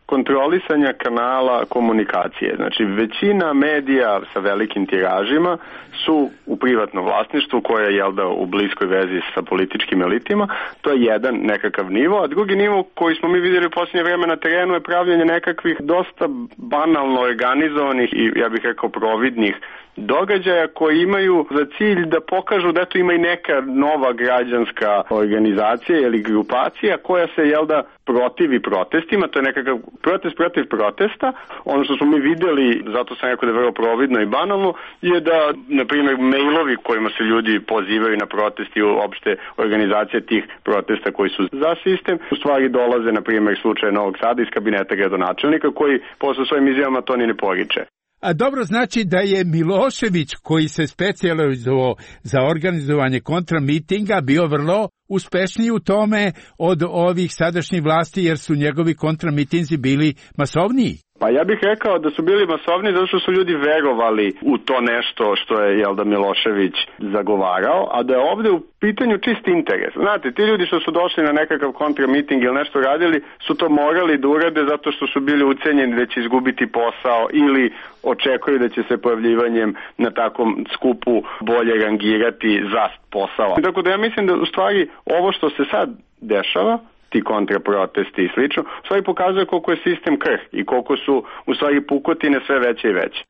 kontrolisanja kanala komunikacije. Znači, većina medija sa velikim tiražima su u privatnom vlasništvu koje je, jel da, u bliskoj vezi sa političkim elitima. To je jedan nekakav nivo, a drugi nivo koji smo mi vidjeli u posljednje vreme na terenu je pravljenje nekakvih dosta banalno organizovanih i, ja bih rekao, providnih događaja koji imaju za cilj da pokažu da tu ima i neka nova građanska organizacija ili grupacija koja se, jel da, protivi protestima, to je nekakav protest protiv protesta. Ono što smo mi vidjeli, zato sam rekao da je vrlo providno i banalno, je da, na primjer, mailovi kojima se ljudi pozivaju na protest i uopšte organizacije tih protesta koji su za sistem, u stvari dolaze, na primjer, slučaje Novog Sada iz kabineta gradonačelnika koji posle svojim izjavama to ni ne poriče. A dobro, znači da je Milošević, koji se specijalizovao za organizovanje kontramitinga, bio vrlo uspešniji u tome od ovih sadašnjih vlasti, jer su njegovi kontramitinzi bili masovniji. Pa ja bih rekao da su bili masovni zato što su ljudi verovali u to nešto što je, jel da, Milošević zagovarao, a da je ovde u pitanju čist interes. Znate, ti ljudi što su došli na nekakav kontramiting ili nešto radili, su to morali da urade zato što su bili ucenjeni da će izgubiti posao ili očekuju da će se pojavljivanjem na takvom skupu bolje rangirati za posao. Tako da ja mislim da u stvari ovo što se sad dešava, ti kontraprotesti i slično, u stvari pokazuje koliko je sistem krh i koliko su u stvari pukotine sve veće i veće.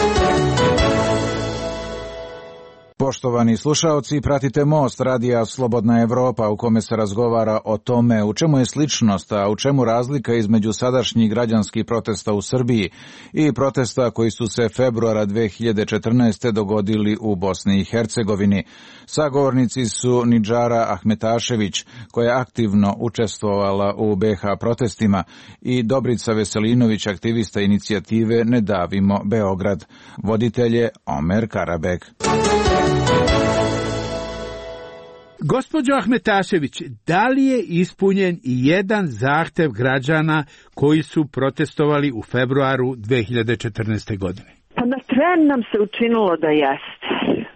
Poštovani slušaoci, pratite Most radija Slobodna Evropa u kome se razgovara o tome u čemu je sličnost, a u čemu razlika između sadašnjih građanskih protesta u Srbiji i protesta koji su se februara dve hiljade četrnaeste. dogodili u Bosni i Hercegovini. Sagovornici su Nidžara Ahmetašević, koja je aktivno učestvovala u be ha protestima, i Dobrica Veselinović, aktivista inicijative Ne davimo Beograd. Voditelj je Omer Karabek. Gospođo Ahmetašević, da li je ispunjen i jedan zahtev građana koji su protestovali u februaru dve hiljade četrnaeste. godine? Pa na tren nam se učinilo da jeste.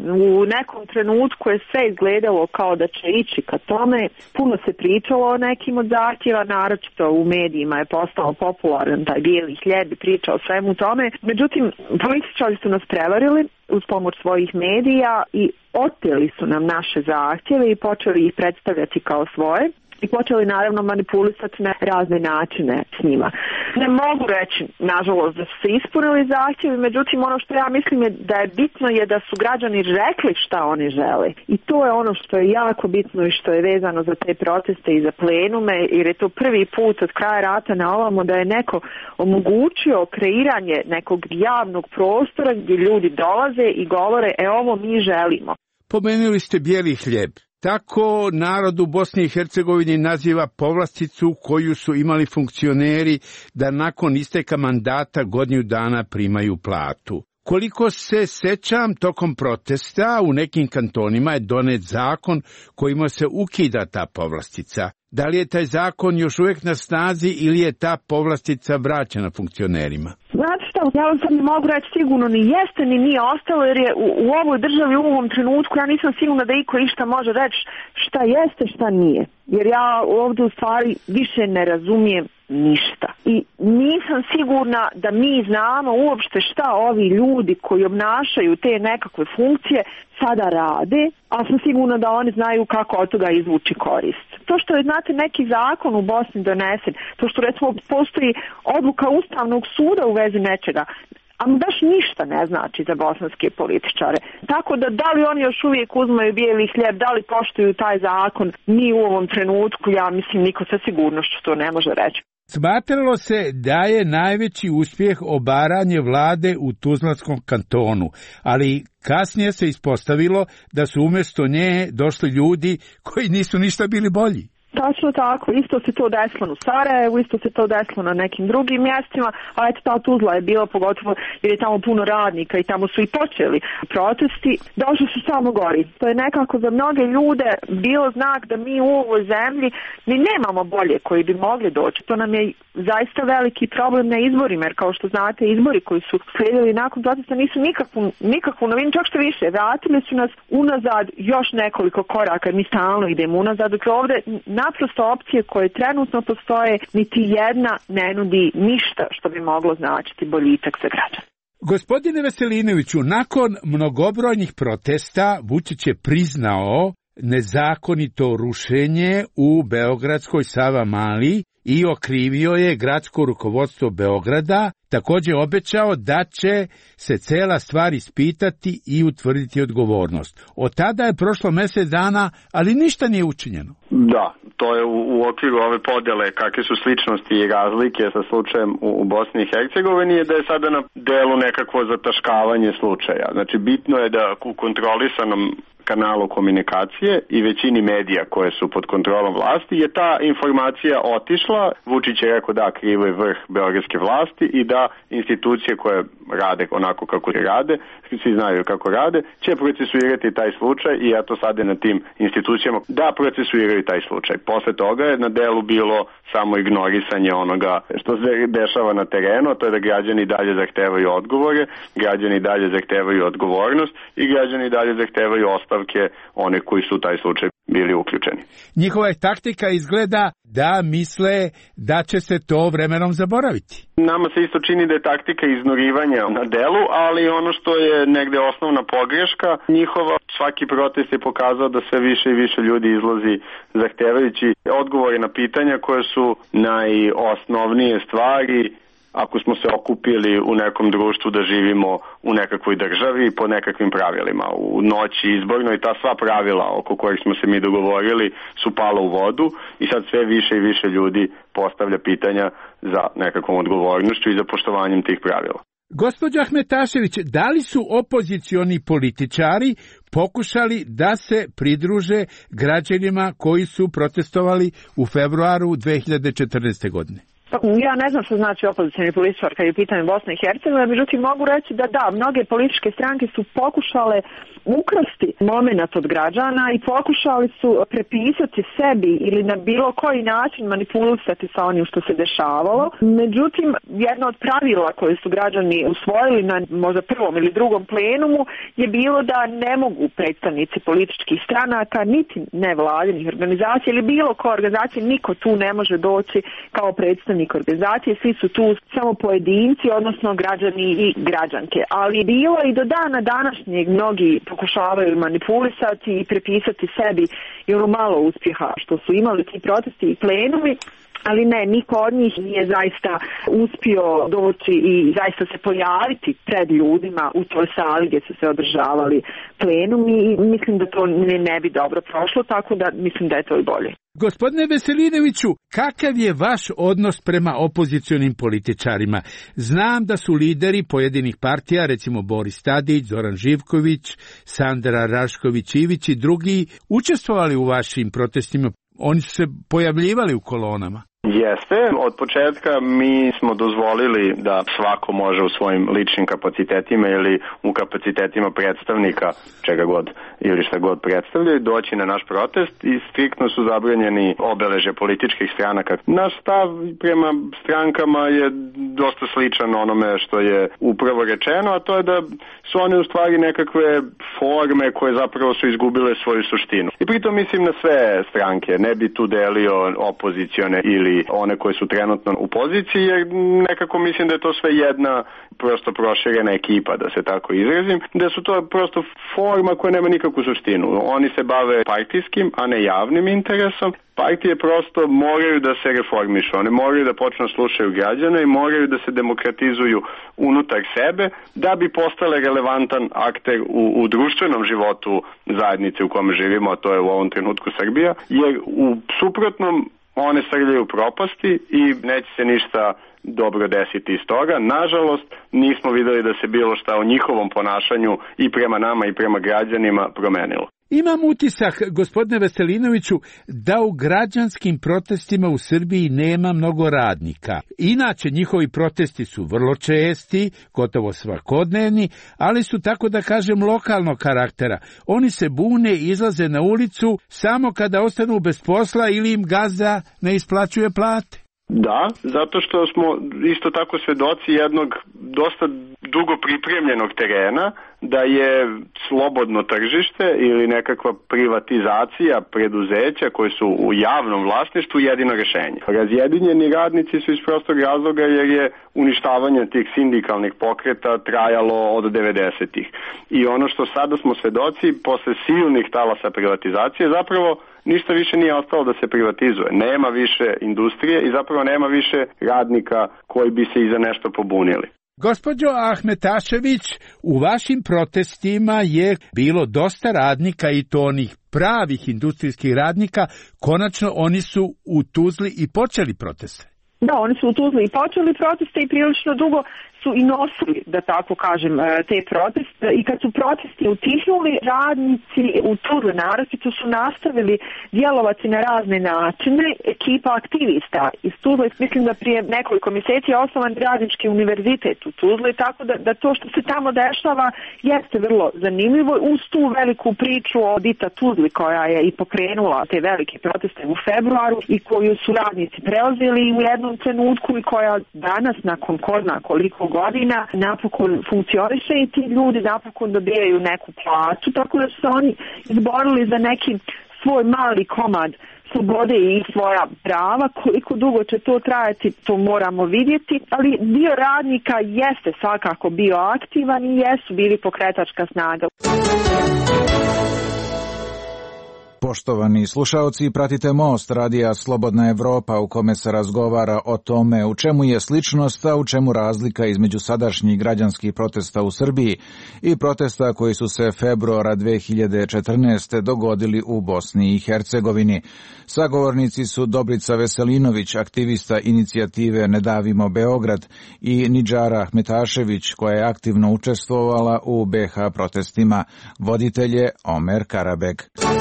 U nekom trenutku je sve izgledalo kao da će ići ka tome. Puno se pričalo o nekim od zahtjeva, naročito u medijima je postao popularan taj bijeli hljeb i priča o svemu tome. Međutim, političari su nas prevarili uz pomoć svojih medija i oteli su nam naše zahtjeve i počeli ih predstavljati kao svoje. I počeli naravno manipulisati na razne načine s njima. Ne mogu reći, nažalost, da su se ispunili zahtjevi, međutim ono što ja mislim je da je bitno je da su građani rekli šta oni žele. I to je ono što je jako bitno i što je vezano za te proteste i za plenume, jer je to prvi put od kraja rata na ovamo da je neko omogućio kreiranje nekog javnog prostora gdje ljudi dolaze i govore, e ovo mi želimo. Pomenuli ste bijeli hljeb. Tako narod u Bosni i Hercegovini naziva povlasticu koju su imali funkcioneri da nakon isteka mandata godinu dana primaju platu. Koliko se sećam, tokom protesta u nekim kantonima je donet zakon kojima se ukida ta povlastica. Da li je taj zakon još uvijek na snazi ili je ta povlastica vraćena funkcionerima? Znate šta, ja vam sad ne mogu reći sigurno ni jeste ni nije ostalo, jer je u, u ovoj državi u ovom trenutku ja nisam sigurna da iko išta može reći šta jeste, šta nije. Jer ja ovdje u stvari više ne razumijem ništa. I nisam sigurna da mi znamo uopšte šta ovi ljudi koji obnašaju te nekakve funkcije sada rade, a sam sigurna da oni znaju kako od toga izvući korist. To što je, znate, neki zakon u Bosni donesen, to što recimo postoji odluka Ustavnog suda u vezi nečega, a baš ništa ne znači za bosanske političare. Tako da da li oni još uvijek uzmaju bijeli hljeb, da li poštuju taj zakon, mi u ovom trenutku, ja mislim, niko sa sigurnošću to ne može reći. Smatralo se da je najveći uspjeh obaranje vlade u Tuzlanskom kantonu, ali kasnije se ispostavilo da su umjesto nje došli ljudi koji nisu ništa bili bolji. Tačno tako, isto se to desilo u Sarajevu, isto se to desilo na nekim drugim mjestima, a eto ta Tuzla je bila, pogotovo jer je tamo puno radnika i tamo su i počeli protesti, došli su samo gori. To je nekako za mnoge ljude bilo znak da mi u ovoj zemlji mi nemamo bolje koji bi mogli doći. To nam je zaista veliki problem na izborima, jer kao što znate, izbori koji su slijedili nakon protesta nisu nikakvu, nikakvu novinu, čak što više, vratili su nas unazad još nekoliko koraka, mi stalno idemo unazad, dok ovdje naprosto opcije koje trenutno postoje, niti jedna ne nudi ništa što bi moglo značiti boljitak za građane. Gospodine Veselinoviću, nakon mnogobrojnih protesta Vučić je priznao nezakonito rušenje u beogradskoj Savamali i okrivio je gradsko rukovodstvo Beograda, također obećao da će se cela stvar ispitati i utvrditi odgovornost. Od tada je prošlo mjesec dana, ali ništa nije učinjeno. Da, to je u, u okviru ove podele kakve su sličnosti i razlike sa slučajem u, u Bosni i Hercegovini je da je sada na delu nekakvo zataškavanje slučaja. Znači bitno je da u kontrolisanom kanalu komunikacije i većini medija koje su pod kontrolom vlasti je ta informacija otišla. Vučić je rekao da krivo je vrh beogradske vlasti i da institucije koje rade onako kako rade, svi znaju kako rade, će procesuirati taj slučaj i eto sad je na tim institucijama da procesuiraju taj slučaj. Posle toga je na delu bilo samo ignorisanje onoga što se dešava na terenu, to je da građani dalje zahtevaju odgovore, građani dalje zahtevaju odgovornost i građani dalje zahtevaju ostavke one koji su u taj slučaj bili uključeni. Njihova je taktika izgleda da misle da će se to vremenom zaboraviti. Nama se isto čini da je taktika iznurivanja na delu, ali ono što je negde osnovna pogreška, njihova svaki protest je pokazao da sve više i više ljudi izlazi zahtevajući odgovore na pitanja koje su najosnovnije stvari. Ako smo se okupili u nekom društvu da živimo u nekakvoj državi po nekakvim pravilima, u noći izbornoj ta sva pravila oko kojih smo se mi dogovorili su pala u vodu i sad sve više i više ljudi postavlja pitanja za nekakvom odgovornošću i za poštovanjem tih pravila. Gospođo Ahmetašević, da li su opozicioni političari pokušali da se pridruže građanima koji su protestovali u februaru dve hiljade četrnaeste. godine? Ja ne znam što znači opozicioni političar kad je u pitanju Bosne i Hercegovine, međutim mogu reći da da, mnoge političke stranke su pokušale ukrasti moment od građana i pokušali su prepisati sebi ili na bilo koji način manipulisati sa onim što se dešavalo. Međutim, jedno od pravila koje su građani usvojili na možda prvom ili drugom plenumu je bilo da ne mogu predstavnici političkih stranaka, niti nevladinih organizacija ili bilo koja organizacija, niko tu ne može doći kao predstavnik organizacije, svi su tu samo pojedinci, odnosno građani i građanke. Ali bilo i do dana današnjeg mnogi pokušavaju manipulisati i prepisati sebi i ono malo uspjeha što su imali ti protesti i plenumi, ali ne, niko od njih nije zaista uspio doći i zaista se pojaviti pred ljudima u toj sali gdje su se održavali plenumi i mislim da to ne, ne bi dobro prošlo, tako da mislim da je to i bolje. Gospodine Veselinoviću, kakav je vaš odnos prema opozicionim političarima? Znam da su lideri pojedinih partija, recimo Boris Tadić, Zoran Živković, Sandra Rašković-Ivić i drugi, učestvovali u vašim protestima. Oni su se pojavljivali u kolonama. Jeste, od početka mi smo dozvolili da svako može u svojim ličnim kapacitetima ili u kapacitetima predstavnika čega god ili šta god predstavljaju doći na naš protest i striktno su zabranjeni obeležje političkih stranaka. Naš stav prema strankama je dosta sličan onome što je upravo rečeno, a to je da su one u stvari nekakve forme koje zapravo su izgubile svoju suštinu. I pritom mislim na sve stranke, ne bi tu delio opozicione ili one koje su trenutno u poziciji, jer nekako mislim da je to sve jedna prosto proširena ekipa, da se tako izrazim, da su to prosto forma koja nema nikakvu suštinu. Oni se bave partijskim, a ne javnim interesom. Partije prosto moraju da se reformišu, one moraju da počnu slušaju građane i moraju da se demokratizuju unutar sebe da bi postale relevantan akter u, u društvenom životu zajednice u kome živimo, a to je u ovom trenutku Srbija, jer u suprotnom one srljaju propasti i neće se ništa dobro desiti iz toga. Nažalost, nismo videli da se bilo šta o njihovom ponašanju i prema nama i prema građanima promenilo. Imam utisak, gospodine Veselinoviću, da u građanskim protestima u Srbiji nema mnogo radnika. Inače, njihovi protesti su vrlo česti, gotovo svakodnevni, ali su, tako da kažem, lokalnog karaktera. Oni se bune i izlaze na ulicu samo kada ostanu bez posla ili im gazda ne isplaćuje plate. Da, zato što smo isto tako svedoci jednog dosta dugo pripremljenog terena, da je slobodno tržište ili nekakva privatizacija preduzeća koje su u javnom vlasništvu jedino rešenje. Razjedinjeni radnici su iz prostog razloga jer je uništavanje tih sindikalnih pokreta trajalo od devedesetih. I ono što sada smo svedoci, posle silnih talasa privatizacije, zapravo ništa više nije ostalo da se privatizuje. Nema više industrije i zapravo nema više radnika koji bi se i za nešto pobunili. Gospođo Ahmetašević, u vašim protestima je bilo dosta radnika i to onih pravih industrijskih radnika. Konačno oni su u Tuzli i počeli proteste. Da, oni su u Tuzli i počeli proteste i prilično dugo su i nosili, da tako kažem, te proteste. I kad su protesti utihnuli, radnici u Tuzli naročito su nastavili djelovati na razne načine. Ekipa aktivista iz Tuzle, mislim da prije nekoliko mjeseci je osnovan radnički univerzitet u Tuzli, tako da, da to što se tamo dešava jeste vrlo zanimljivo. Uz tu veliku priču o Dita Tuzli koja je i pokrenula te velike proteste u februaru i koju su radnici preuzeli u jednom trenutku i koja danas nakon ko zna koliko godina napokon funkcioniše i ti ljudi napokon dobijaju neku platu, tako da su oni izborili za neki svoj mali komad slobode i svoja prava. Koliko dugo će to trajati, to moramo vidjeti, ali dio radnika jeste svakako bio aktivan i jesu bili pokretačka snaga. Poštovani slušaoci, pratite Most radija Slobodna Evropa u kome se razgovara o tome u čemu je sličnost, a u čemu razlika između sadašnjih građanskih protesta u Srbiji i protesta koji su se februara dve hiljade četrnaeste. dogodili u Bosni i Hercegovini. Sagovornici su Dobrica Veselinović, aktivista inicijative Ne davimo Beograd, i Nidžara Ahmetašević, koja je aktivno učestvovala u be ha protestima. Voditelj je Omer Karabeg.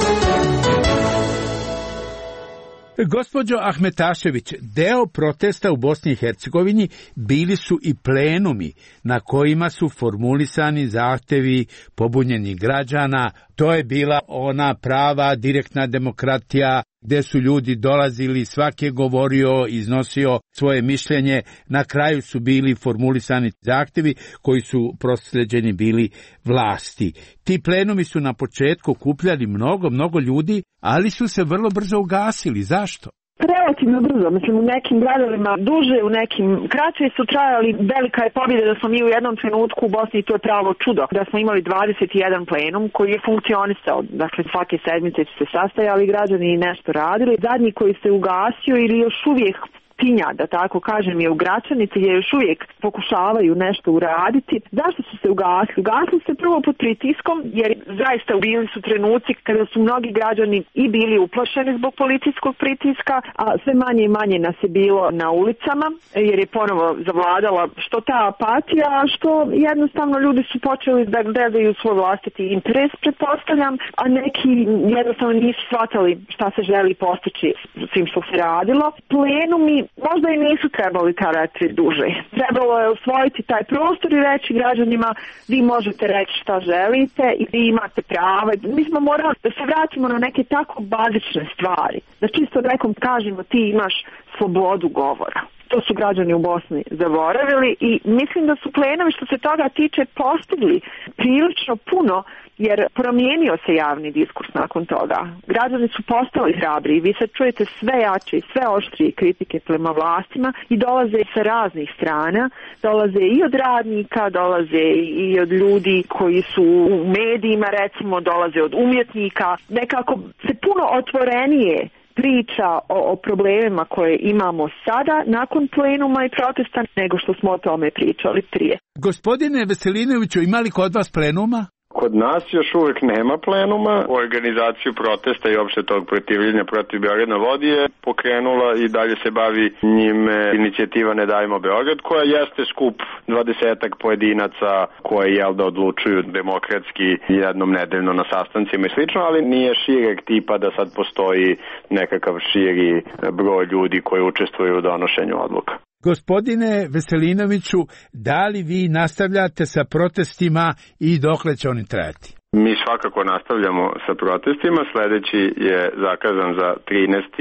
Gospođo Ahmetašević, deo protesta u Bosni i Hercegovini bili su i plenumi na kojima su formulisani zahtevi pobunjenih građana. To je bila ona prava direktna demokratija gdje su ljudi dolazili, svaki je govorio, iznosio svoje mišljenje. Na kraju su bili formulisani zahtevi koji su proslijeđeni bili vlasti. Ti plenumi su na početku okupljali mnogo, mnogo ljudi, ali su se vrlo brzo ugasili. Zašto? Relativno brzo, mislim u nekim gradovima duže, u nekim kraće su trajali. Velika je pobjeda da smo mi u jednom trenutku u Bosni, to je pravo čudo, da smo imali dvadeset jedan plenum koji je funkcionisao, dakle svake sedmice su se sastajali građani i nešto radili. Zadnji koji se ugasio ili još uvijek tinja, da tako kažem, je u Gračanici gdje još uvijek pokušavaju nešto uraditi. Zašto su se ugasili? Ugasili se prvo pod pritiskom, jer zaista bili su trenuci kada su mnogi građani i bili uplašeni zbog policijskog pritiska, a sve manje i manje nas je bilo na ulicama, jer je ponovo zavladala što ta apatija, što jednostavno ljudi su počeli da gledaju svoj vlastiti interes, pretpostavljam, a neki jednostavno nisu shvatali šta se želi postići svim što se radilo. Plenumi možda i nisu trebali trajati duže. Trebalo je osvojiti taj prostor i reći građanima vi možete reći šta želite i vi imate prava. Mi smo morali da se vratimo na neke tako bazične stvari. Da čisto nekom kažemo ti imaš slobodu govora. To su građani u Bosni zaboravili i mislim da su plenovi što se toga tiče postigli prilično puno, jer promijenio se javni diskurs nakon toga. Građani su postali hrabri i vi sad čujete sve jače i sve oštrije kritike prema vlastima i dolaze sa raznih strana, dolaze i od radnika, dolaze i od ljudi koji su u medijima, recimo, dolaze od umjetnika. Nekako se puno otvorenije priča o, o problemima koje imamo sada nakon plenuma i protesta nego što smo o tome pričali prije. Gospodine Veselinoviću, ima li kod vas plenuma? Kod nas još uvijek nema plenuma. Organizaciju protesta i opšte tog protivljenja protiv Beograd na vodi je pokrenula i dalje se bavi njime inicijativa Ne davimo Beograd, koja jeste skup dvadesetak pojedinaca koje jel da odlučuju demokratski jednom nedeljno na sastancima i slično, ali nije šireg tipa da sad postoji nekakav širi broj ljudi koji učestvuju u donošenju odluka. Gospodine Veselinoviću, da li vi nastavljate sa protestima i dokle će oni trajati? Mi svakako nastavljamo sa protestima. Sljedeći je zakazan za trinaesti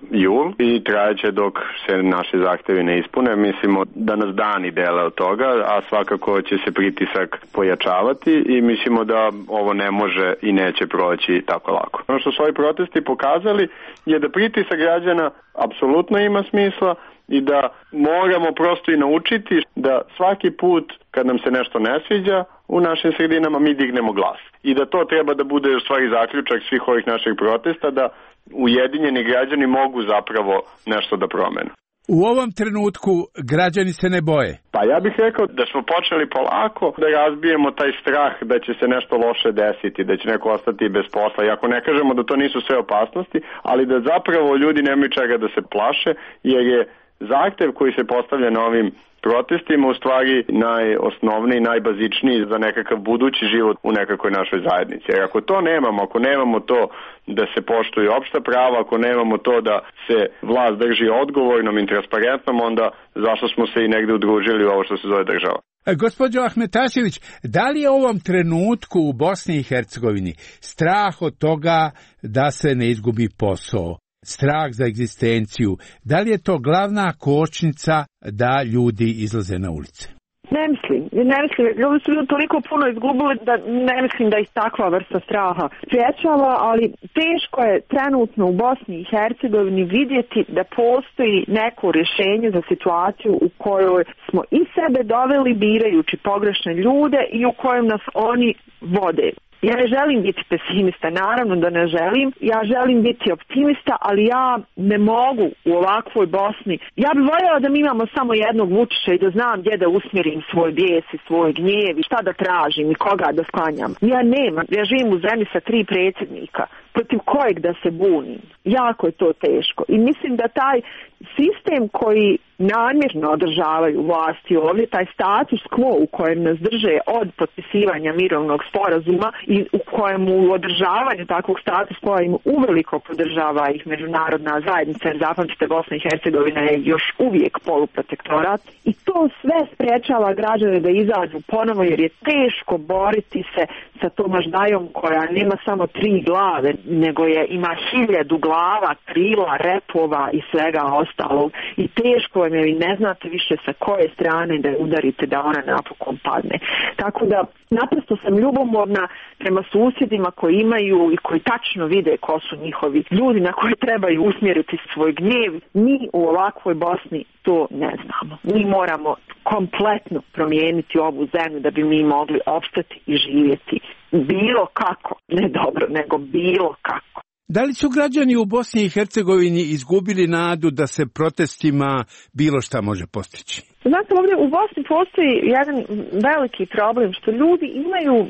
jul i trajaće dok se naši zahtevi ne ispune. Mislimo da nas dani dele od toga, a svakako će se pritisak pojačavati i mislimo da ovo ne može i neće proći tako lako. Ono što su ovi protesti pokazali je da pritisak građana apsolutno ima smisla i da moramo prosto i naučiti da svaki put kad nam se nešto ne sviđa u našim sredinama mi dignemo glas. I da to treba da bude u stvari zaključak svih ovih naših protesta, da ujedinjeni građani mogu zapravo nešto da promene. U ovom trenutku građani se ne boje. Pa ja bih rekao da smo počeli polako da razbijemo taj strah da će se nešto loše desiti, da će neko ostati bez posla. I ako ne kažemo da to nisu sve opasnosti, ali da zapravo ljudi nemaju čega da se plaše, jer je zahtev koji se postavlja na ovim protestima u stvari najosnovniji, najbazičniji za nekakav budući život u nekakvoj našoj zajednici. Jer ako to nemamo, ako nemamo to da se poštuju opšta prava, ako nemamo to da se vlast drži odgovornom i transparentnom, onda zašto smo se i negde udružili u ovo što se zove država? Gospođo Ahmetašević, da li je u ovom trenutku u Bosni i Hercegovini strah od toga da se ne izgubi posao, strah za egzistenciju, da li je to glavna kočnica da ljudi izlaze na ulice? Ne mislim, ne mislim, ljudi su toliko puno izgubili da ne mislim da ih takva vrsta straha spriječava, ali teško je trenutno u Bosni i Hercegovini vidjeti da postoji neko rješenje za situaciju u kojoj smo i sebe doveli birajući pogrešne ljude i u kojem nas oni vode. Ja ne želim biti pesimista, naravno da ne želim, ja želim biti optimista, ali ja ne mogu u ovakvoj Bosni. Ja bih voljela da mi imamo samo jednog Vučića i da znam gdje da usmjerim svoj bijes i svoj gnjev i šta da tražim i koga da sklanjam. Ja nemam, ja živim u zemlji sa tri predsjednika, protiv kojeg da se bunim. Jako je to teško i mislim da taj sistem koji namjerno održavaju vlasti ovdje, taj status quo u kojem nas drže od potpisivanja mirovnog sporazuma i u kojem u održavanju takvog status quo im uveliko podržava ih međunarodna zajednica, jer zapamtite, Bosna i Hercegovina je još uvijek poluprotektorat i to sve sprečava građane da izađu ponovo, jer je teško boriti se sa tom aždajom koja nema samo tri glave, nego je ima hiljadu glava, krila, repova i svega ostalog. I teško vam je, vi ne znate više sa koje strane da udarite da ona napokon padne. Tako da naprosto sam ljubomorna prema susjedima koji imaju i koji tačno vide ko su njihovi ljudi na koje trebaju usmjeriti svoj gnjev. Mi u ovakvoj Bosni to ne znamo. Mi moramo kompletno promijeniti ovu zemlju da bi mi mogli opstati i živjeti bilo kako, ne dobro, nego bilo kako. Da li su građani u Bosni i Hercegovini izgubili nadu da se protestima bilo šta može postići? Znate, ovdje u Bosni postoji jedan veliki problem što ljudi imaju,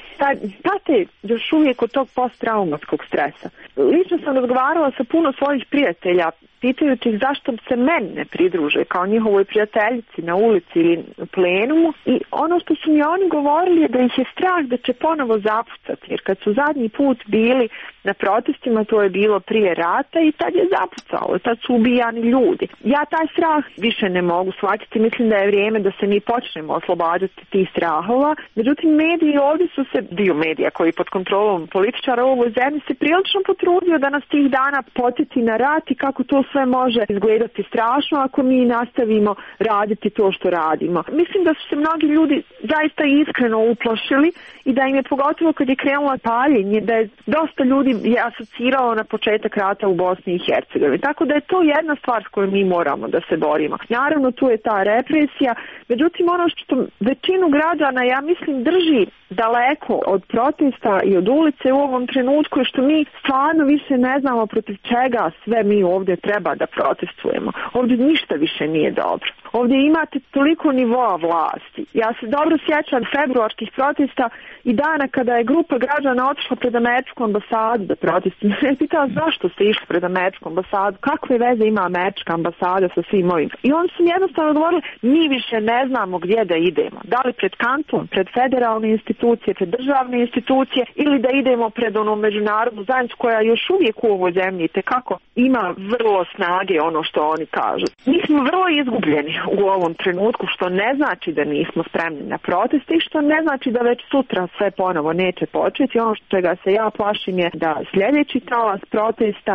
pate još uvijek od tog posttraumatskog stresa. Lično sam razgovarala sa puno svojih prijatelja pitajući ih zašto se meni ne pridruže kao njihovoj prijateljici na ulici ili plenumu, i ono što su mi oni govorili je da ih je strah da će ponovo zapucati, jer kad su zadnji put bili na protestima, to je bilo prije rata i tad je zapucalo, tad su ubijani ljudi. Ja taj strah više ne mogu shvatiti, mislim da je vrijeme da se mi počnemo oslobađati tih strahova. Međutim, mediji ovdje su se, dio medija koji pod kontrolom političara u ovoj zemlji se prilično potrudio da nas tih dana podsjeti na rat i kako to sve može izgledati strašno ako mi nastavimo raditi to što radimo. Mislim da su se mnogi ljudi zaista iskreno uplašili i da im je, pogotovo kad je krenula paljenje, da je dosta ljudi je asociralo na početak rata u Bosni i Hercegovini. Tako da je to jedna stvar s kojom mi moramo da se borimo. Naravno, tu je ta represija, međutim ono što većinu građana, ja mislim, drži daleko od protesta i od ulice u ovom trenutku je što mi stvarno više ne znamo protiv čega sve mi ovdje treba da protestujemo. Ovdje ništa više nije dobro. Ovdje imate toliko nivoa vlasti. Ja se dobro sjećam februarskih protesta i dana kada je grupa građana otišla pred američku ambasadu da protestuje. Ja pitala zašto ste išli pred američku ambasadu, kakve veze ima američka ambasada sa svim ovim. I oni su mi jednostavno govorili, mi više ne znamo gdje da idemo. Da li pred kanton, pred federalne institucije, pred državne institucije ili da idemo pred onu međunarodnu zajednicu koja još uvijek u ovoj zemlji tekako ima vrlo snage ono što oni kažu. Mi smo vrlo izgubljeni u ovom trenutku, što ne znači da nismo spremni na proteste i što ne znači da već sutra sve ponovo neće početi. Ono čega se ja plašim je da sljedeći talas protesta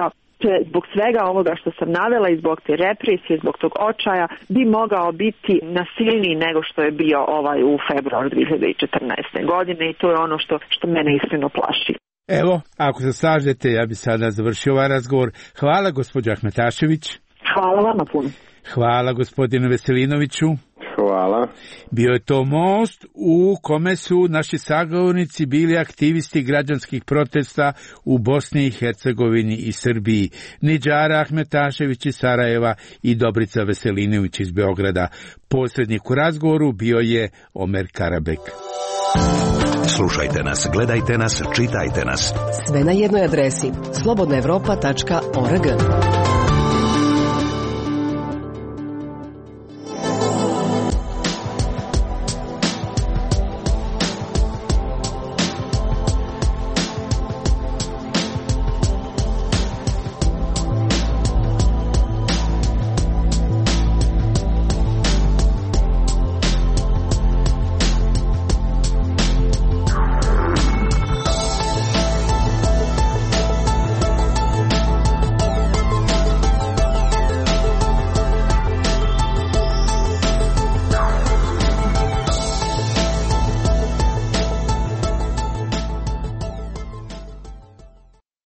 će zbog svega ovoga što sam navela i zbog te represije, zbog tog očaja, bi mogao biti nasilniji nego što je bio ovaj u februaru dvije hiljade četrnaeste. godine i to je ono što, što mene iskreno plaši. Evo, ako se slažete, ja bi sada završio ovaj razgovor. Hvala gospođo Ahmetašević. Hvala vama puno. Hvala gospodinu Veselinoviću. Hvala. Bio je to most u kome su naši sagovornici bili aktivisti građanskih protesta u Bosni i Hercegovini i Srbiji. Nidžara Ahmetašević iz Sarajeva i Dobrica Veselinović iz Beograda. Posrednik u razgovoru bio je Omer Karabek. Slušajte nas, gledajte nas, čitajte nas. Sve na jednoj adresi slobodna evropa tačka org.